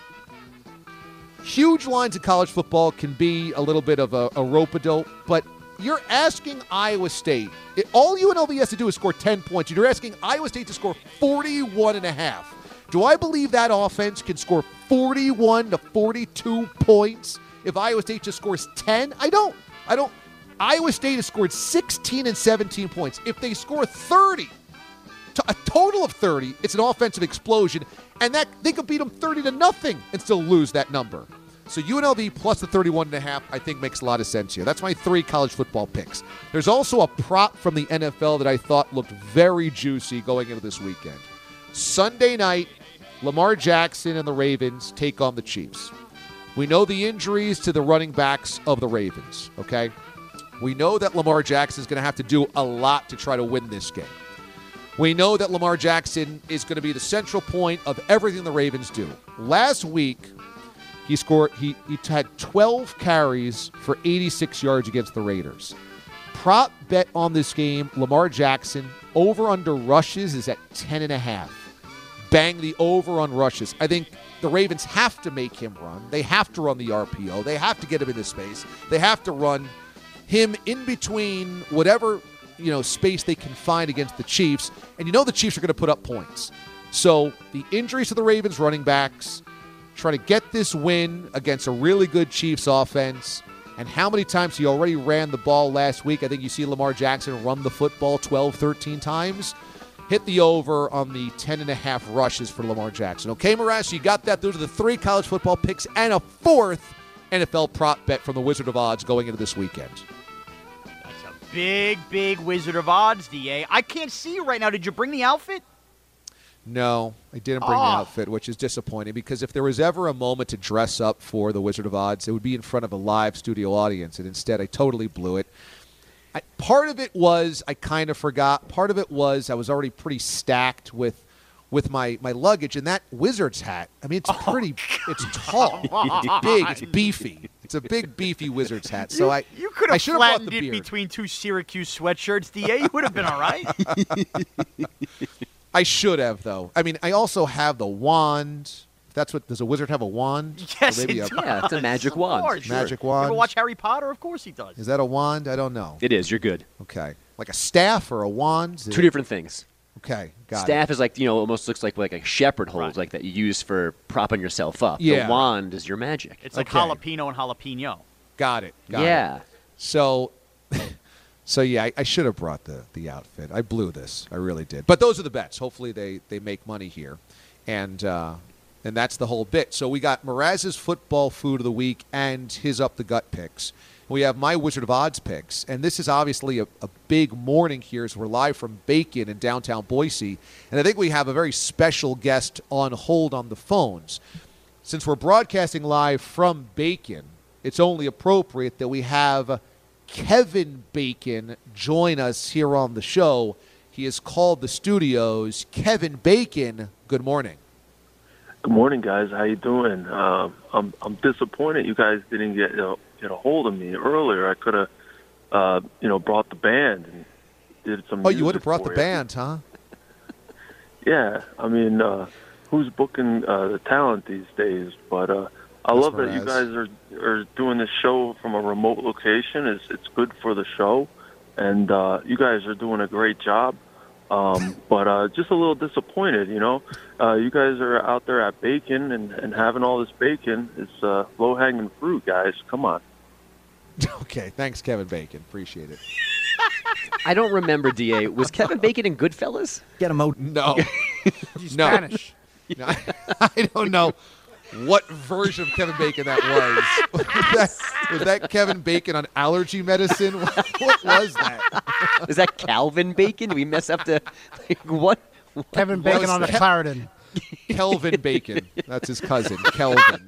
huge lines in college football can be a little bit of a rope-a-dope, but you're asking Iowa State. All UNLV has to do is score 10 points, and you're asking Iowa State to score 41.5. Do I believe that offense can score 41 to 42 points if Iowa State just scores 10? I don't. Iowa State has scored 16 and 17 points. If they score 30, a total of 30, it's an offensive explosion, and that they could beat them 30-0 and still lose that number. So UNLV plus the 31.5, I think, makes a lot of sense here. That's my 3 college football picks. There's also a prop from the NFL that I thought looked very juicy going into this weekend. Sunday night, Lamar Jackson and the Ravens take on the Chiefs. We know the injuries to the running backs of the Ravens, okay? We know that Lamar Jackson is going to have to do a lot to try to win this game. We know that Lamar Jackson is going to be the central point of everything the Ravens do. Last week, he had 12 carries for 86 yards against the Raiders. Prop bet on this game, Lamar Jackson, over-under rushes is at 10.5. Bang the over on rushes. I think the Ravens have to make him run. They have to run the RPO. They have to get him into space. They have to run him in between whatever space they can find against the Chiefs. And the Chiefs are going to put up points. So the injuries to the Ravens running backs, try to get this win against a really good Chiefs offense. And how many times he already ran the ball last week? I think you see Lamar Jackson run the football 12, 13 times. Hit the over on the 10.5 rushes for Lamar Jackson. Okay, Mraz, you got that. Those are the 3 college football picks and a 4th NFL prop bet from the Wizard of Odds going into this weekend. That's a big, big Wizard of Odds, DA. I can't see you right now. Did you bring the outfit? No, I didn't bring the outfit, which is disappointing because if there was ever a moment to dress up for the Wizard of Odds, it would be in front of a live studio audience, and instead I totally blew it. Part of it was I kind of forgot. Part of it was I was already pretty stacked with my luggage, and that Wizards hat, I mean, it's pretty, it's tall, it's big, it's beefy. It's a big, beefy Wizards hat. So you could have flattened it between 2 Syracuse sweatshirts, DA. You would have been all right. I should have, though. I mean, I also have the wand. Does a wizard have a wand? Yes, it does. Yeah, it's a magic wand. Magic wand. You ever watch Harry Potter? Of course he does. Is that a wand? I don't know. It is. You're good. Okay. Like a staff or a wand? 2 different things. Okay, got it. Staff is like, almost looks like a shepherd holds, like that you use for propping yourself up. Yeah. The wand is your magic. It's like jalapeno and jalapeno. Got it. Yeah. So yeah, I should have brought the outfit. I blew this. I really did. But those are the bets. Hopefully they make money here. And that's the whole bit. So we got Mraz's football food of the week and his up the gut picks. We have my Wizard of Odds picks. And this is obviously a big morning here as we're live from Bacon in downtown Boise. And I think we have a very special guest on hold on the phones. Since we're broadcasting live from Bacon, it's only appropriate that we have Kevin Bacon join us here on the show. He has called the studios. Kevin Bacon, good morning. Good morning, guys. How you doing? I'm disappointed you guys didn't get a hold of me earlier. I could have, brought the band and did some. Oh, you would have brought the band, huh? Yeah. I mean, who's booking the talent these days? But I love that you guys are doing this show from a remote location. It's good for the show, and you guys are doing a great job. But just a little disappointed, you guys are out there at Bacon and having all this bacon. It's low-hanging fruit, guys. Come on. Okay, thanks, Kevin Bacon. Appreciate it. I don't remember, DA. Was Kevin Bacon in Goodfellas? Get him out. No. He's Spanish. No, I don't know what version of Kevin Bacon that was. Was that Kevin Bacon on allergy medicine? What was that? Is that Calvin Bacon? Did we mess up the what? Kevin Bacon on the Clarendon. Kelvin Bacon. That's his cousin, Kelvin.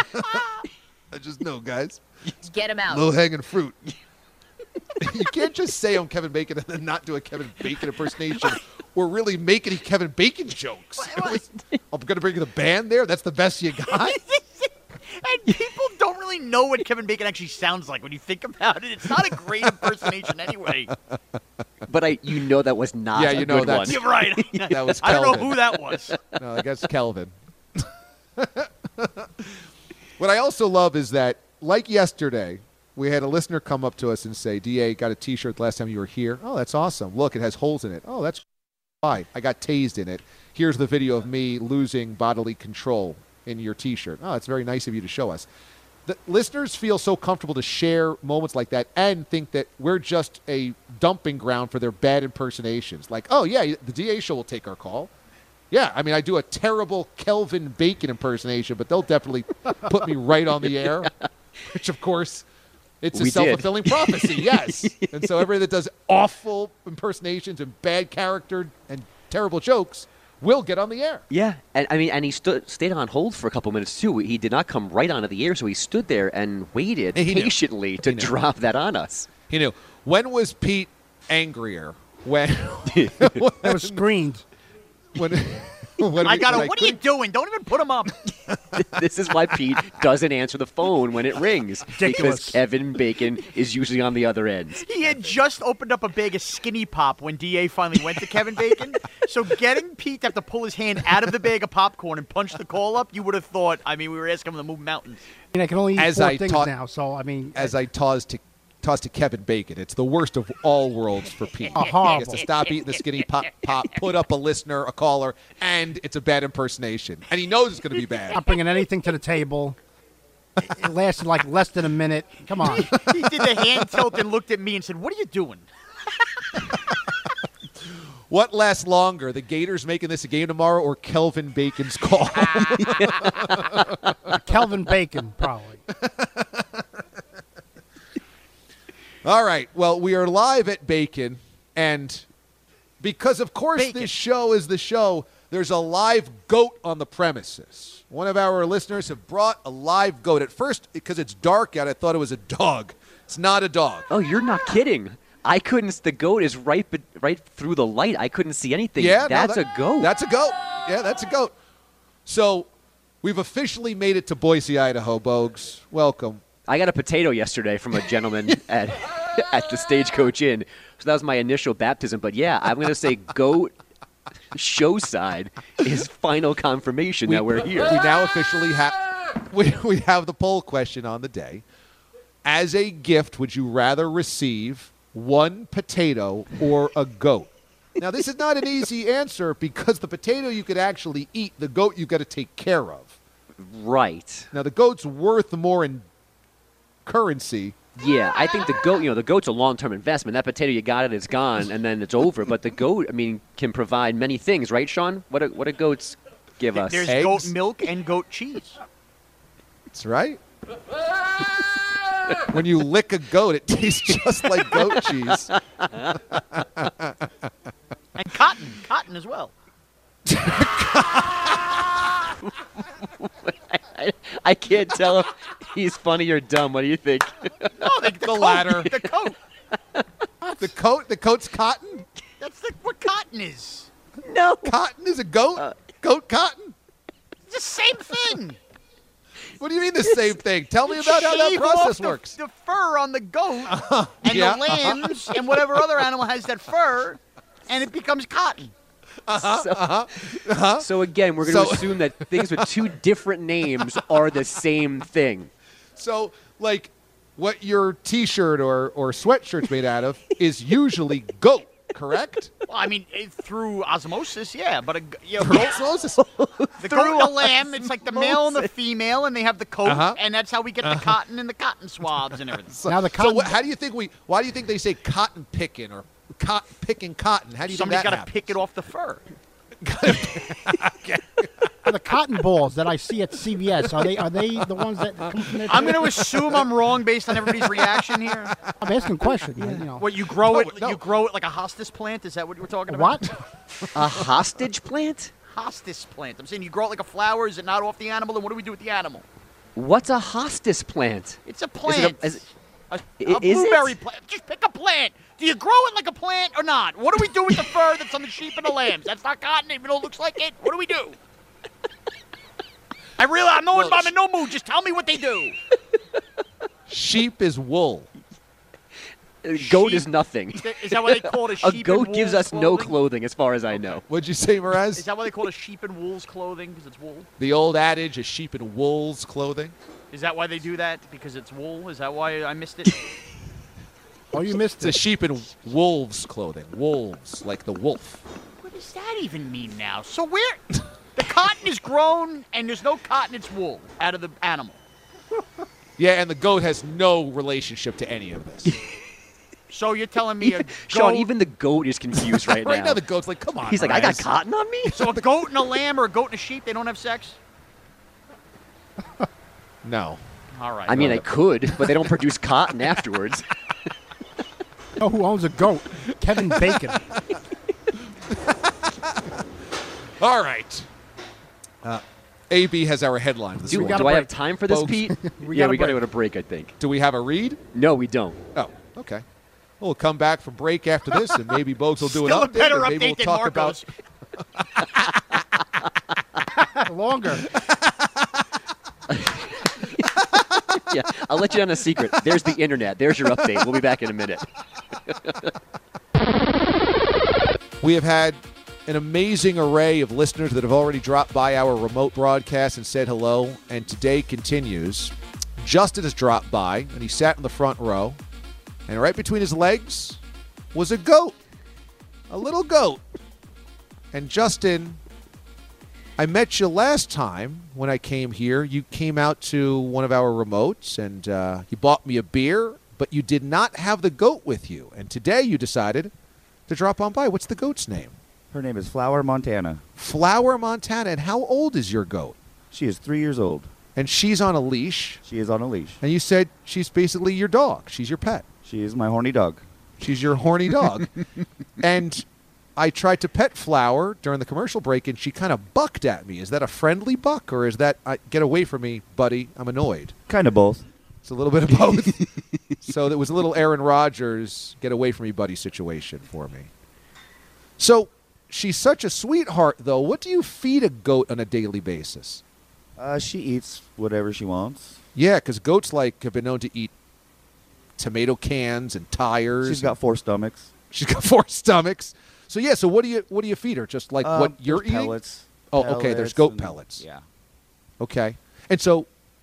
I just know, guys. Get him out. Low-hanging fruit. You can't just say I'm Kevin Bacon and then not do a Kevin Bacon impersonation. We're really making Kevin Bacon jokes. I'm going to bring the band there? That's the best you got? And people don't really know what Kevin Bacon actually sounds like when you think about it. It's not a great impersonation anyway. But you know that was not a good one. You're right. That was I Kelvin. don't know who that was. No, I guess Kelvin. What I also love is that, like yesterday, we had a listener come up to us and say, DA, got a T-shirt the last time you were here. Oh, that's awesome. Look, it has holes in it. Oh, that's fine. I got tased in it. Here's the video of me losing bodily control in your T-shirt. Oh, it's very nice of you to show us. The listeners feel so comfortable to share moments like that and think that we're just a dumping ground for their bad impersonations. Like, oh, yeah, the DA show will take our call. Yeah, I mean, I do a terrible Kelvin Bacon impersonation, but they'll definitely put me right on the air, which, of course, it's a self-fulfilling prophecy, yes. And so everybody that does awful impersonations and bad character and terrible jokes will get on the air. Yeah, and he stayed on hold for a couple minutes, too. He did not come right onto the air, so he stood there and waited patiently to drop that on us. He knew. When was Pete angrier? When it was screened. What are you doing? Don't even put him up. This is why Pete doesn't answer the phone when it rings. Ridiculous. Because Kevin Bacon is usually on the other end. He had just opened up a bag of Skinny Pop when DA finally went to Kevin Bacon. So getting Pete to have to pull his hand out of the bag of popcorn and punch the call up, you would have thought, I mean, we were asking him to move mountains. I mean, I can only eat 4 things now, so, I mean. As I tossed to Kevin Bacon. It's the worst of all worlds for Pete. He Horrible. has to stop eating the Skinny Pop, put up a listener, a caller, and it's a bad impersonation. And he knows it's going to be bad. Not bringing anything to the table. It lasted like less than a minute. Come on. He did the hand tilt and looked at me and said, what are you doing? What lasts longer, the Gators making this a game tomorrow or Kelvin Bacon's call? Kelvin Bacon, probably. All right. Well, we are live at Bacon, and because, of course, this show is the show, there's a live goat on the premises. One of our listeners have brought a live goat. At first, because it's dark out, I thought it was a dog. It's not a dog. Oh, you're not kidding. I couldn't. The goat is right through the light. I couldn't see anything. Yeah, that's a goat. That's a goat. Yeah, that's a goat. So we've officially made it to Boise, Idaho, Bogues. Welcome. I got a potato yesterday from a gentleman at the Stagecoach Inn. So that was my initial baptism. But, yeah, I'm going to say goat show side is final confirmation that we're here. We now officially have we have the poll question on the day. As a gift, would you rather receive one potato or a goat? Now, this is not an easy answer because the potato you could actually eat, the goat you've got to take care of. Right. Now, the goat's worth more in currency. Yeah, I think the goat's a long-term investment. That potato, you got it, it's gone, and then it's over. But the goat, I mean, can provide many things, right, Sean? What do goats give us? There's eggs, goat milk and goat cheese. That's right. When you lick a goat, it tastes just like goat cheese. And cotton as well. I can't tell if he's funny or dumb. What do you think? No, the latter. The coat. The coat's cotton? That's what cotton is. No. Cotton is a goat? Goat cotton? It's the same thing. What do you mean the same thing? Tell me about how that process works. The fur on the goat and the lambs and whatever other animal has that fur, and it becomes cotton. So again, we're going to assume that things with two different names are the same thing. So, like, what your T-shirt or sweatshirt's made out of is usually goat, correct? Well, I mean, through osmosis, yeah. But osmosis. The goat and the lamb, it's like the male and the female, and they have the coat, and that's how we get the cotton and the cotton swabs and everything. Now the cotton. So, how do you think why do you think they say cotton picking or picking cotton? How do you Somebody's think that got to pick it off the fur. The cotton balls that I see at CVS, are they the ones that come from there? I'm going to assume I'm wrong based on everybody's reaction here. I'm asking a question. You know. What, you grow it like a hostas plant? Is that what we're talking about? What? A hostage plant? Hostas plant. I'm saying you grow it like a flower. Is it not off the animal? Then what do we do with the animal? What's a hostas plant? It's a plant. A is blueberry it? plant. Just pick a plant. Do you grow it like a plant or not? What do we do with the fur that's on the sheep and the lambs? That's not cotton, even though it looks like it. What do we do? I'm in no mood. Just tell me what they do. Sheep is wool. Goat is nothing. Is that what they call it? A goat gives us no clothing, as far as I know. What'd you say, Mraz? Is that why they call it sheep and wool's clothing? Because it's wool? The old adage is sheep in wool's clothing. Is that why they do that? Because it's wool? Is that why I missed it? Oh, you missed it. It's a sheep in wolves' clothing. Wolves, like the wolf. What does that even mean now? So where... The cotton is grown, and there's no cotton, it's wool out of the animal. Yeah, and the goat has no relationship to any of this. So you're telling me a goat... Sean, even the goat is confused right now. Right now the goat's like, come on, He's like, I got cotton on me? So a goat and a lamb or a goat and a sheep, they don't have sex? No. All right. I mean, I could, but they don't produce cotton afterwards. Oh, who owns a goat? Kevin Bacon. All right. AB has our headline this week. Do I have time for this, Folks, Pete? We got to go to a break, I think. Do we have a read? No, we don't. Oh, okay. We'll come back from break after this, and maybe Bogues will do an Still a update. better and maybe we'll update than talk Marco's. about Longer. Yeah, I'll let you down a secret. There's the internet. There's your update. We'll be back in a minute. We have had an amazing array of listeners that have already dropped by our remote broadcast and said hello, and today continues. Justin has dropped by, and he sat in the front row, and right between his legs was a goat, a little goat. And Justin, I met you last time when I came here. You came out to one of our remotes, and you bought me a beer, but you did not have the goat with you. And today you decided to drop on by. What's the goat's name? Her name is Flower Montana. Flower Montana. And how old is your goat? She is 3 years old. And she's on a leash. She is on a leash. And you said she's basically your dog. She's your pet. She is my horny dog. She's your horny dog. And I tried to pet Flower during the commercial break, and she kind of bucked at me. Is that a friendly buck, or is that, get away from me, buddy, I'm annoyed? Kind of both. It's a little bit of both. So there was a little Aaron Rodgers, get away from me, buddy situation for me. So she's such a sweetheart, though. What do you feed a goat on a daily basis? She eats whatever she wants. Yeah, because goats have been known to eat tomato cans and tires. She's got 4 stomachs. She's got 4 stomachs. So yeah, so what do you feed her? Just like what you're eating? Pellets. Oh, okay. There's goat pellets. Yeah. Okay. And so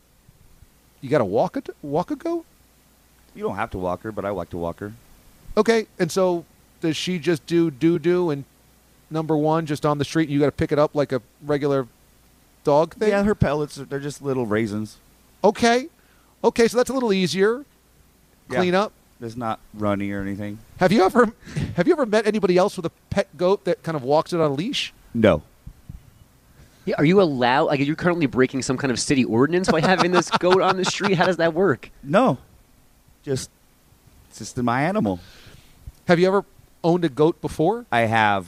you got to walk a goat? You don't have to walk her, but I like to walk her. Okay. And so does she just do doo-doo and number one just on the street, and you got to pick it up like a regular dog thing? Yeah, her pellets, they're just little raisins. Okay. Okay, so that's a little easier. Clean up. It's not runny or anything. Have you ever met anybody else with a pet goat that kind of walks it on a leash? No. Yeah, are you allowed? Like, are you currently breaking some kind of city ordinance by having this goat on the street? How does that work? No. It's just my animal. Have you ever owned a goat before? I have.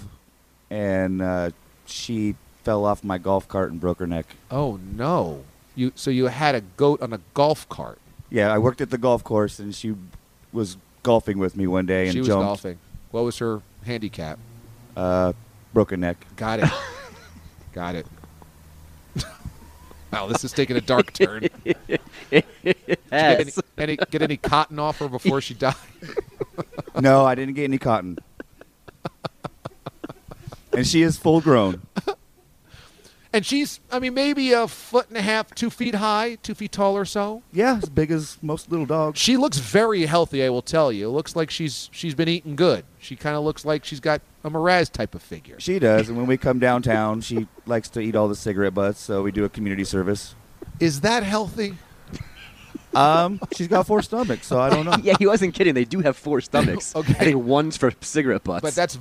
And she fell off my golf cart and broke her neck. Oh, no. So you had a goat on a golf cart? Yeah, I worked at the golf course, and she was golfing with me one day and She was jumped. golfing. What was her handicap? Broken neck. Got it. Got it. Wow, this is taking a dark turn. Yes. Get any cotton off her before she died? No, I didn't get any cotton. And she is full grown. And she's, maybe 1.5 feet, 2 feet high, 2 feet tall or so. Yeah, as big as most little dogs. She looks very healthy, I will tell you. It looks like she's been eating good. She kind of looks like she's got a Mraz type of figure. She does, and when we come downtown, she likes to eat all the cigarette butts, so we do a community service. Is that healthy? She's got 4 stomachs, so I don't know. Yeah, he wasn't kidding. They do have 4 stomachs. Okay. I think one's for cigarette butts. But that's...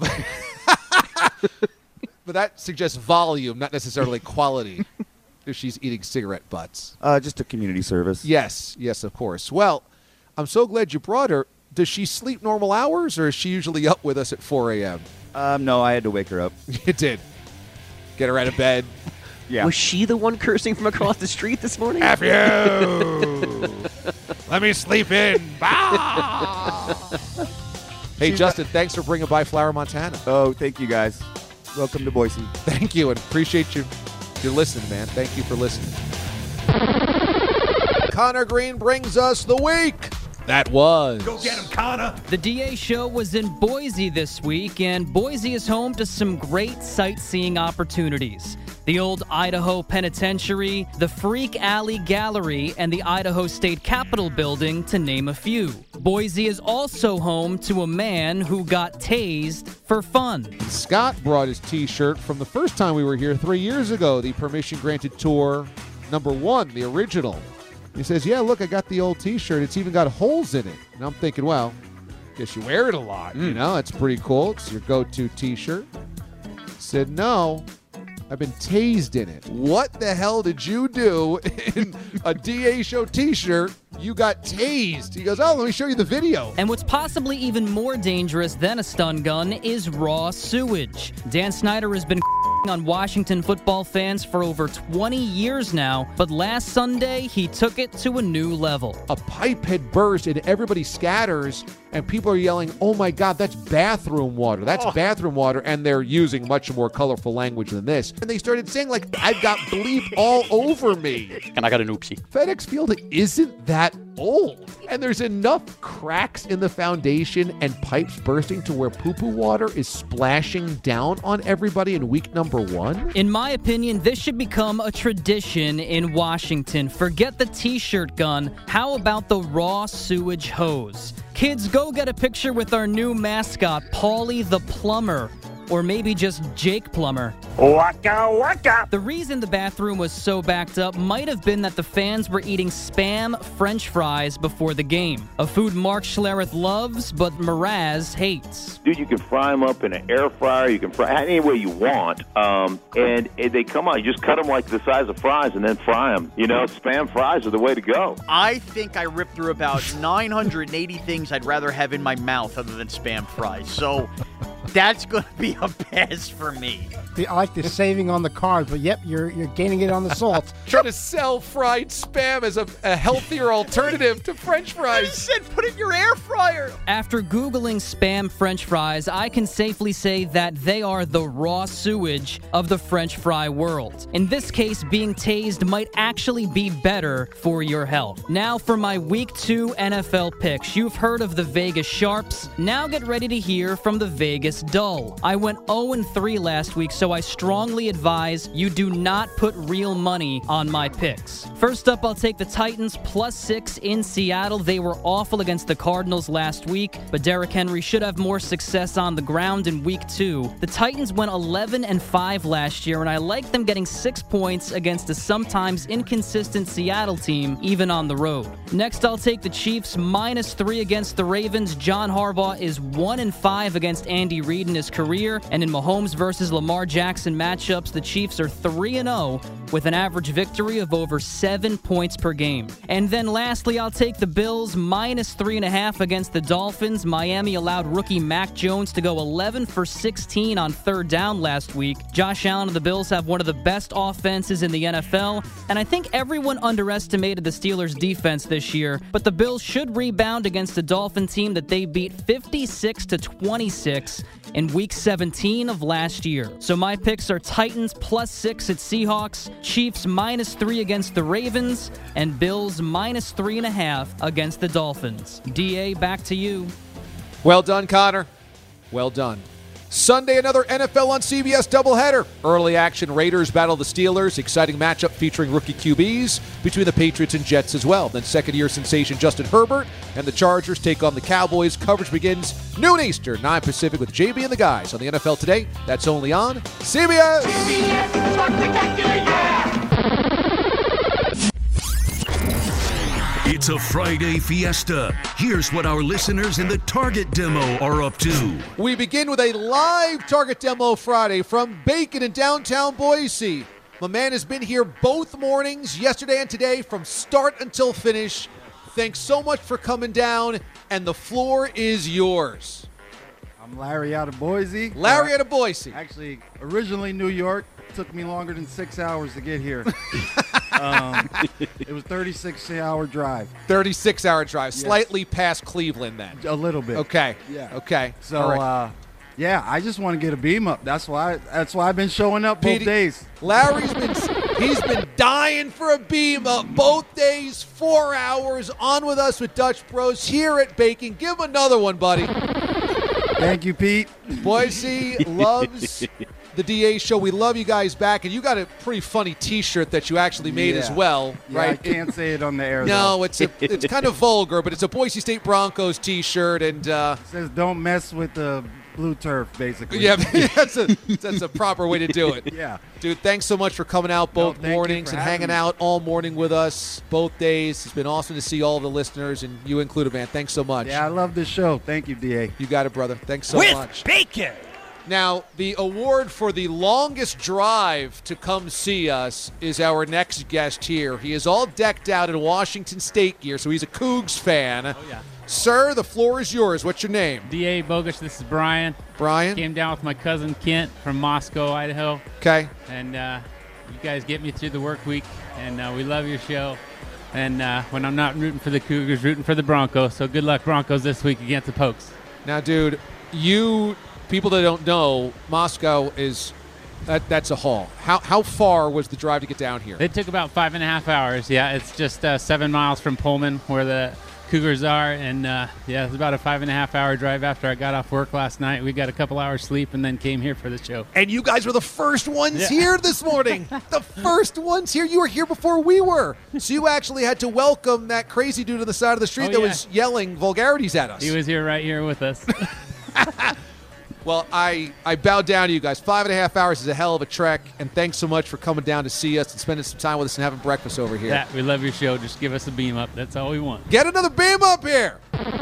But that suggests volume, not necessarily quality, if she's eating cigarette butts. Just a community service. Yes, of course. Well, I'm so glad you brought her. Does she sleep normal hours, or is she usually up with us at 4 a.m.? No, I had to wake her up. You did. Get her out of bed. Yeah. Was she the one cursing from across the street this morning? F you! Let me sleep in. Hey, Justin, thanks for bringing by Flower Montana. Oh, thank you, guys. Welcome to Boise. Thank you, and appreciate you. You're listening, man. Thank you for listening. Connor Green brings us the week. That was. Go get him, Connor. The DA show was in Boise this week, and Boise is home to some great sightseeing opportunities. The old Idaho Penitentiary, the Freak Alley Gallery, and the Idaho State Capitol building, to name a few. Boise is also home to a man who got tased for fun. Scott brought his T-shirt from the first time we were here 3 years ago, the Permission Granted Tour #1, the original. He says, yeah, look, I got the old T-shirt. It's even got holes in it. And I'm thinking, well, guess you wear it a lot. You know, that's pretty cool. It's your go-to T-shirt. Said, no, I've been tased in it. What the hell did you do in a DA show T-shirt? You got tased. He goes, oh, let me show you the video. And what's possibly even more dangerous than a stun gun is raw sewage. Dan Snyder has been on Washington football fans for over 20 years now, but last Sunday he took it to a new level. A pipe had burst and everybody scatters and people are yelling, oh my God, that's bathroom water. That's bathroom water. And they're using much more colorful language than this. And they started saying, like, I've got bleep all over me. And I got an oopsie. FedEx Field isn't that old. And there's enough cracks in the foundation and pipes bursting to where poo-poo water is splashing down on everybody in week #1. In my opinion, this should become a tradition in Washington. Forget the T-shirt gun. How about the raw sewage hose? Kids, go get a picture with our new mascot, Paulie the Plumber. Or maybe just Jake Plumber. Waka waka! The reason the bathroom was so backed up might have been that the fans were eating Spam French fries before the game. A food Mark Schlereth loves, but Mraz hates. Dude, you can fry them up in an air fryer. You can fry any way you want. And they come out. You just cut them like the size of fries and then fry them. You know, Spam fries are the way to go. I think I ripped through about 980 things I'd rather have in my mouth other than Spam fries. So that's going to be a pass for me. I like the saving on the carbs, but yep, you're gaining it on the salt. Trying to sell fried Spam as a healthier alternative to French fries. I said put it in your air fryer. After Googling Spam French fries, I can safely say that they are the raw sewage of the French fry world. In this case, being tased might actually be better for your health. Now for my Week 2 NFL picks. You've heard of the Vegas Sharps. Now get ready to hear from the Vegas Dull. I went 0-3 last week, so I strongly advise you do not put real money on my picks. First up, I'll take the Titans +6 in Seattle. They were awful against the Cardinals last week, but Derrick Henry should have more success on the ground in Week 2. The Titans went 11-5 last year, and I like them getting 6 points against a sometimes inconsistent Seattle team, even on the road. Next, I'll take the Chiefs -3 against the Ravens. John Harbaugh is 1-5 against Andy Reid in his career, and in Mahomes versus Lamar Jackson matchups, the Chiefs are 3-0 with an average victory of over 7 points per game. And then lastly, I'll take the Bills -3.5 against the Dolphins. Miami allowed rookie Mac Jones to go 11 for 16 on third down last week. Josh Allen and the Bills have one of the best offenses in the NFL, and I think everyone underestimated the Steelers' defense this year, but the Bills should rebound against a Dolphin team that they beat 56-26 in Week 17 of last year. So my picks are Titans +6 at Seahawks, Chiefs -3 against the Ravens, and Bills -3.5 against the Dolphins. DA, back to you. Well done, Connor. Well done. Sunday, another NFL on CBS doubleheader. Early action, Raiders battle the Steelers. Exciting matchup featuring rookie QBs between the Patriots and Jets as well. Then second-year sensation Justin Herbert and the Chargers take on the Cowboys. Coverage begins noon Eastern, 9 Pacific with JB and the guys on the NFL Today. That's only on CBS. CBS Spectacular, yeah! It's a Friday fiesta. Here's what our listeners in the Target demo are up to. We begin with a live Target demo Friday from Bacon in downtown Boise. My man has been here both mornings, yesterday and today, from start until finish. Thanks so much for coming down, and the floor is yours. I'm Larry out of Boise. Larry out of Boise. Actually, originally New York. Took me longer than 6 hours to get here. It was 36-hour drive. 36-hour drive, Yes. slightly past Cleveland then. A little bit. Okay. Yeah. Okay. So, All right. yeah, I just want to get a beam up. That's why I've been showing up both Petey, days. Larry's been He's been dying for a beam up both days, 4 hours, on with us with Dutch Bros here at Bacon. Give him another one, buddy. Thank you, Pete. Boise loves the DA show. We love you guys back. And you got a pretty funny T-shirt that you actually made as well, Yeah, right? I can't say it on the air, No, though. it's kind of vulgar, but it's a Boise State Broncos T-shirt. And it says, don't mess with the blue turf, basically. yeah, that's a proper way to do it. Yeah. Dude, thanks so much for coming out both thank you mornings for and having hanging me. out all morning with us both days. It's been awesome to see all of the listeners, and you included, man. Thanks so much. Yeah, I love this show. Thank you, DA. You got it, brother. Thanks so With much. bacon. Now, the award for the longest drive to come see us is our next guest here. He is all decked out in Washington State gear, so he's a Cougs fan. Oh, yeah. Sir, the floor is yours. What's your name? D.A. Bogusch, this is Brian. Brian? Came down with my cousin Kent from Moscow, Idaho. Okay. And you guys get me through the work week, and we love your show. And when I'm not rooting for the Cougars, rooting for the Broncos. So good luck, Broncos, this week against the Pokes. Now, dude, people that don't know, Moscow is that's a haul. How far was the drive to get down here? It took about 5.5 hours. Yeah, it's just 7 miles from Pullman, where the Cougars are, and it's about a 5.5 hour drive after I got off work last night. We got a couple hours sleep and then came here for the show. And you guys were the first ones Yeah. here this morning. The first ones here. You were here before we were. So you actually had to welcome that crazy dude on the side of the street Oh, that yeah. was yelling vulgarities at us. He was here right here with us. Well, I bow down to you guys. 5.5 hours is a hell of a trek, and thanks so much for coming down to see us and spending some time with us and having breakfast over here. Yeah, we love your show. Just give us a beam up. That's all we want. Get another beam up here.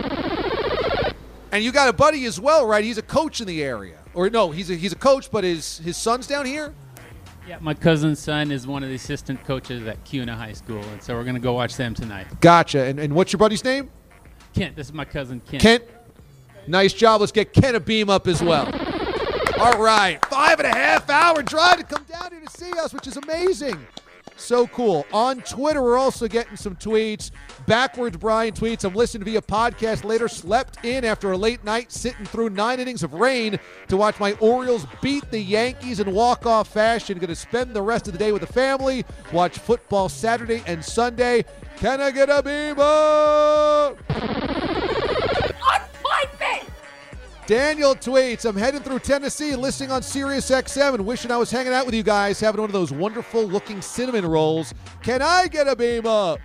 And you got a buddy as well, right? He's a coach in the area. Or no, he's a coach, but his son's down here? Yeah, my cousin's son is one of the assistant coaches at Cuna High School, and so we're going to go watch them tonight. Gotcha. And what's your buddy's name? Kent, this is my cousin Kent. Kent. Nice job. Let's get Kent a beam up as well. All right. 5.5 hour drive to come down here to see us, which is amazing. So cool. On Twitter, we're also getting some tweets. Backwards Brian tweets, I'm listening via podcast later. Slept in after a late night, sitting through 9 innings of rain to watch my Orioles beat the Yankees in walk-off fashion. Going to spend the rest of the day with the family. Watch football Saturday and Sunday. Can I get a beam up? Daniel tweets, I'm heading through Tennessee, listening on Sirius XM and wishing I was hanging out with you guys, having one of those wonderful-looking cinnamon rolls. Can I get a beam up?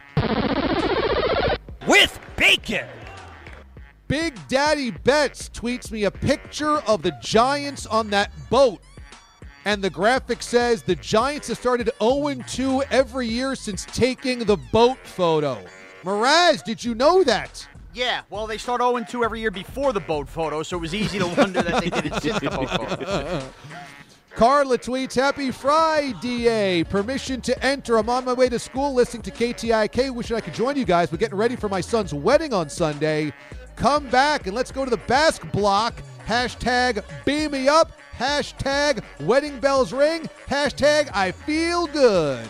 With bacon. Big Daddy Betts tweets me a picture of the Giants on that boat. And the graphic says the Giants have started 0-2 every year since taking the boat photo. Mraz, did you know that? Yeah, well, they start 0-2 every year before the boat photo, so it was easy to wonder that they didn't since the boat photo. Carla tweets, Happy Friday. Permission to enter. I'm on my way to school listening to KTIK. Wishing I could join you guys, but getting ready for my son's wedding on Sunday. Come back and let's go to the Basque Block. Hashtag beam me up. Hashtag wedding bells ring. Hashtag I feel good.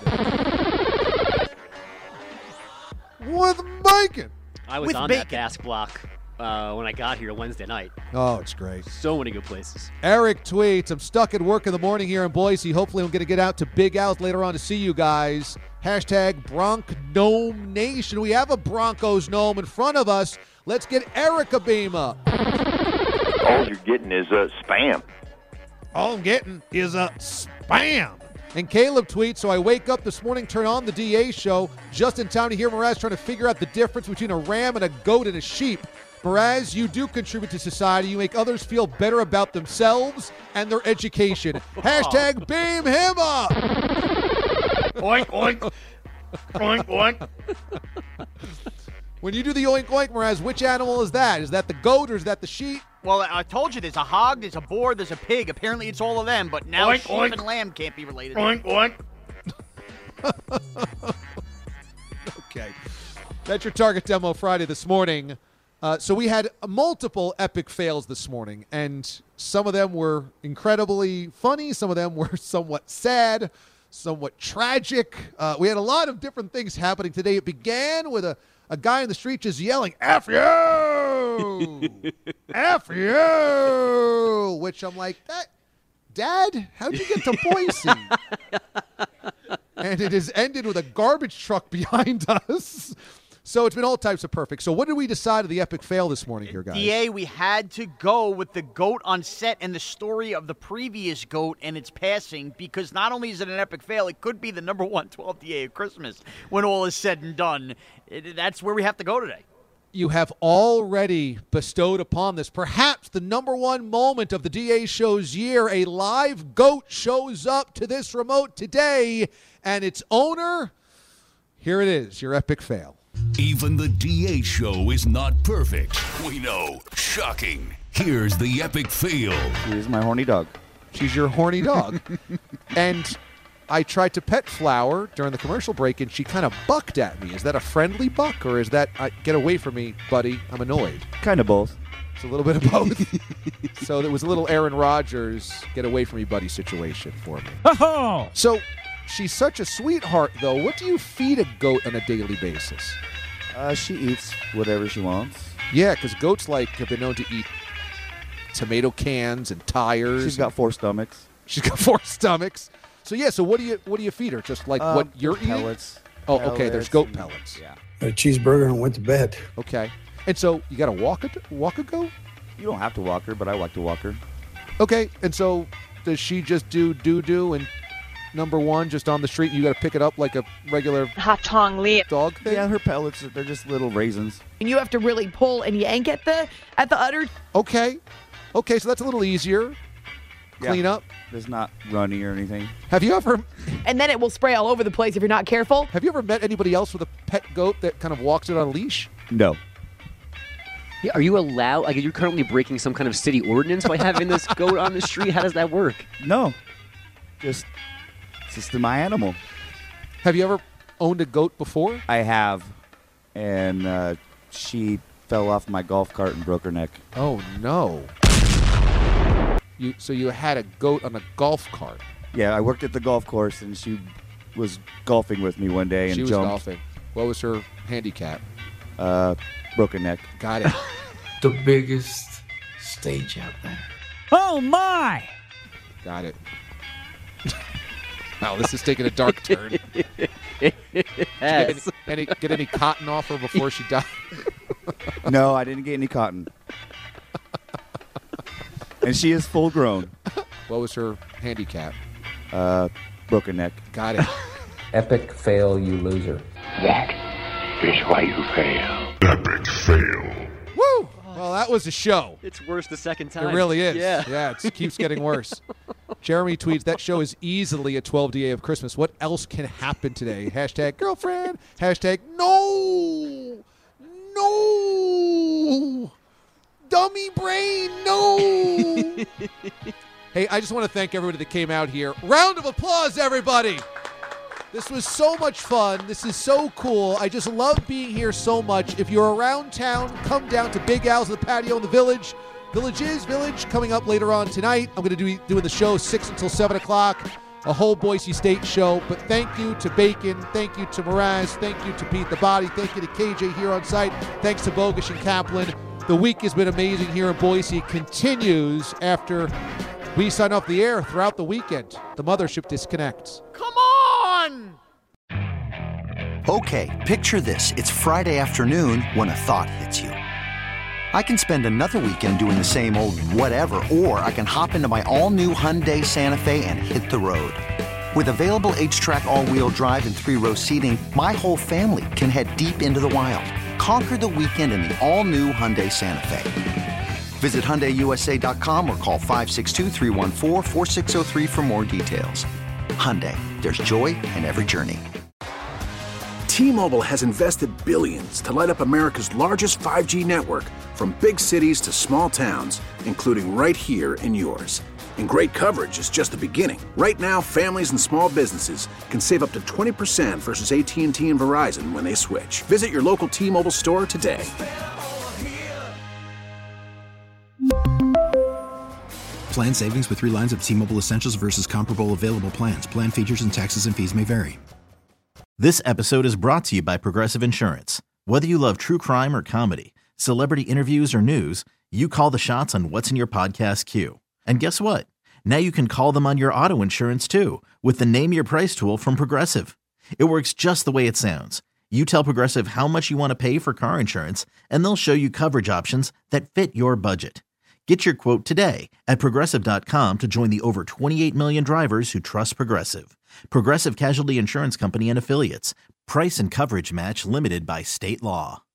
With bacon. I was on that Basque Block when I got here Wednesday night. Oh, it's great. So many good places. Eric tweets, I'm stuck at work in the morning here in Boise. Hopefully I'm going to get out to Big Al's later on to see you guys. Hashtag Bronc Gnome Nation. We have a Broncos gnome in front of us. Let's get Eric a beam up. All you're getting is spam. All I'm getting is a spam. And Caleb tweets, so I wake up this morning, turn on the DA show, just in time to hear Mraz trying to figure out the difference between a ram and a goat and a sheep. Mraz, you do contribute to society. You make others feel better about themselves and their education. Hashtag beam him up. Oink, oink. Oink, oink. When you do the oink oink, Mraz, which animal is that? Is that the goat or is that the sheep? Well, I told you there's a hog, there's a boar, there's a pig. Apparently it's all of them, but now Oink, sheep oink. and lamb can't be related. Oink, oink. Okay. That's your Target Demo Friday this morning. So we had multiple epic fails this morning, and some of them were incredibly funny. Some of them were somewhat sad, somewhat tragic. We had a lot of different things happening today. It began with a guy in the street just yelling, F you! F you! Which I'm like, Dad, how'd you get to Boise? and it has ended with a garbage truck behind us. So it's been all types of perfect. So what did we decide of the epic fail this morning here, guys? DA, we had to go with the GOAT on set and the story of the previous GOAT and its passing, because not only is it an epic fail, it could be the number 1 12th DA of Christmas when all is said and done. That's where we have to go today. You have already bestowed upon this perhaps the number one moment of the DA show's year. A live GOAT shows up to this remote today, and its owner, here it is, your epic fail. Even the DA show is not perfect. We know. Shocking. Here's the epic fail. Here's my horny dog. She's your horny dog. And I tried to pet Flower during the commercial break, and she kind of bucked at me. Is that a friendly buck, or is that, get away from me, buddy, I'm annoyed? Kind of both. It's a little bit of both. So there was a little Aaron Rodgers, get away from me, buddy situation for me. Oh! So she's such a sweetheart, though. What do you feed a goat on a daily basis? She eats whatever she wants. Yeah, because goats have been known to eat tomato cans and tires. She's got 4 stomachs. She's got 4 stomachs. So yeah, so what do you feed her? Just like what you're eating? Pellets. Oh, okay. There's goat pellets. Yeah. A cheeseburger and went to bed. Okay. And so you got to walk a goat? You don't have to walk her, but I like to walk her. Okay. And so does she just do doo-doo and number 1 just on the street? You got to pick it up like a regular hot tong Lee dog thing? Yeah, her pellets, they're just little raisins. And you have to really pull and yank at the udder. Okay. Okay, so that's a little easier. Clean up. It's not runny or anything. Have you ever... And then it will spray all over the place if you're not careful. Have you ever met anybody else with a pet goat that kind of walks it on a leash? No. Yeah, are you allowed? Like, are you currently breaking some kind of city ordinance by having this goat on the street? How does that work? No. It's just my animal. Have you ever owned a goat before? I have. And she fell off my golf cart and broke her neck. Oh, no. So you had a goat on a golf cart? Yeah, I worked at the golf course, and she was golfing with me one day and she was jumped. Golfing. What was her handicap? Broken neck. Got it. The biggest stage out there. Oh, my! Got it. Wow, this is taking a dark turn. Yes. Get any cotton off her before she died? No, I didn't get any cotton. And she is full grown. What was her handicap? Broken neck. Got it. Epic fail, you loser. That is why you fail. Epic fail. Woo! Well, that was a show. It's worse the second time. It really is. Yeah. It keeps getting worse. Jeremy tweets, that show is easily a 12 DA of Christmas. What else can happen today? Hashtag girlfriend. Hashtag no. No. Dummy brain, no. Hey, I just want to thank everybody that came out here. Round of applause, everybody. This was so much fun. This is so cool. I just love being here so much. If you're around town, come down to Big Al's at the patio in the Village. Village coming up later on tonight. I'm going to be doing the show 6 until 7 o'clock. A whole Boise State show. But thank you to Bacon. Thank you to Mraz. Thank you to Pete the Body. Thank you to KJ here on site. Thanks to Bogusch and Kaplan. The week has been amazing here in Boise. It continues after we sign off the air throughout the weekend. The mothership disconnects. Come on! Okay, picture this. It's Friday afternoon when a thought hits you. I can spend another weekend doing the same old whatever, or I can hop into my all-new Hyundai Santa Fe and hit the road. With available H-Track all-wheel drive and 3-row seating, my whole family can head deep into the wild. Conquer the weekend in the all-new Hyundai Santa Fe. Visit HyundaiUSA.com or call 562-314-4603 for more details. Hyundai, there's joy in every journey. T-Mobile has invested billions to light up America's largest 5G network, from big cities to small towns, including right here in yours. And great coverage is just the beginning. Right now, families and small businesses can save up to 20% versus AT&T and Verizon when they switch. Visit your local T-Mobile store today. Plan savings with 3 lines of T-Mobile Essentials versus comparable available plans. Plan features and taxes and fees may vary. This episode is brought to you by Progressive Insurance. Whether you love true crime or comedy, celebrity interviews or news, you call the shots on what's in your podcast queue. And guess what? Now you can call them on your auto insurance too with the Name Your Price tool from Progressive. It works just the way it sounds. You tell Progressive how much you want to pay for car insurance, and they'll show you coverage options that fit your budget. Get your quote today at Progressive.com to join the over 28 million drivers who trust Progressive. Progressive Casualty Insurance Company and Affiliates. Price and coverage match limited by state law.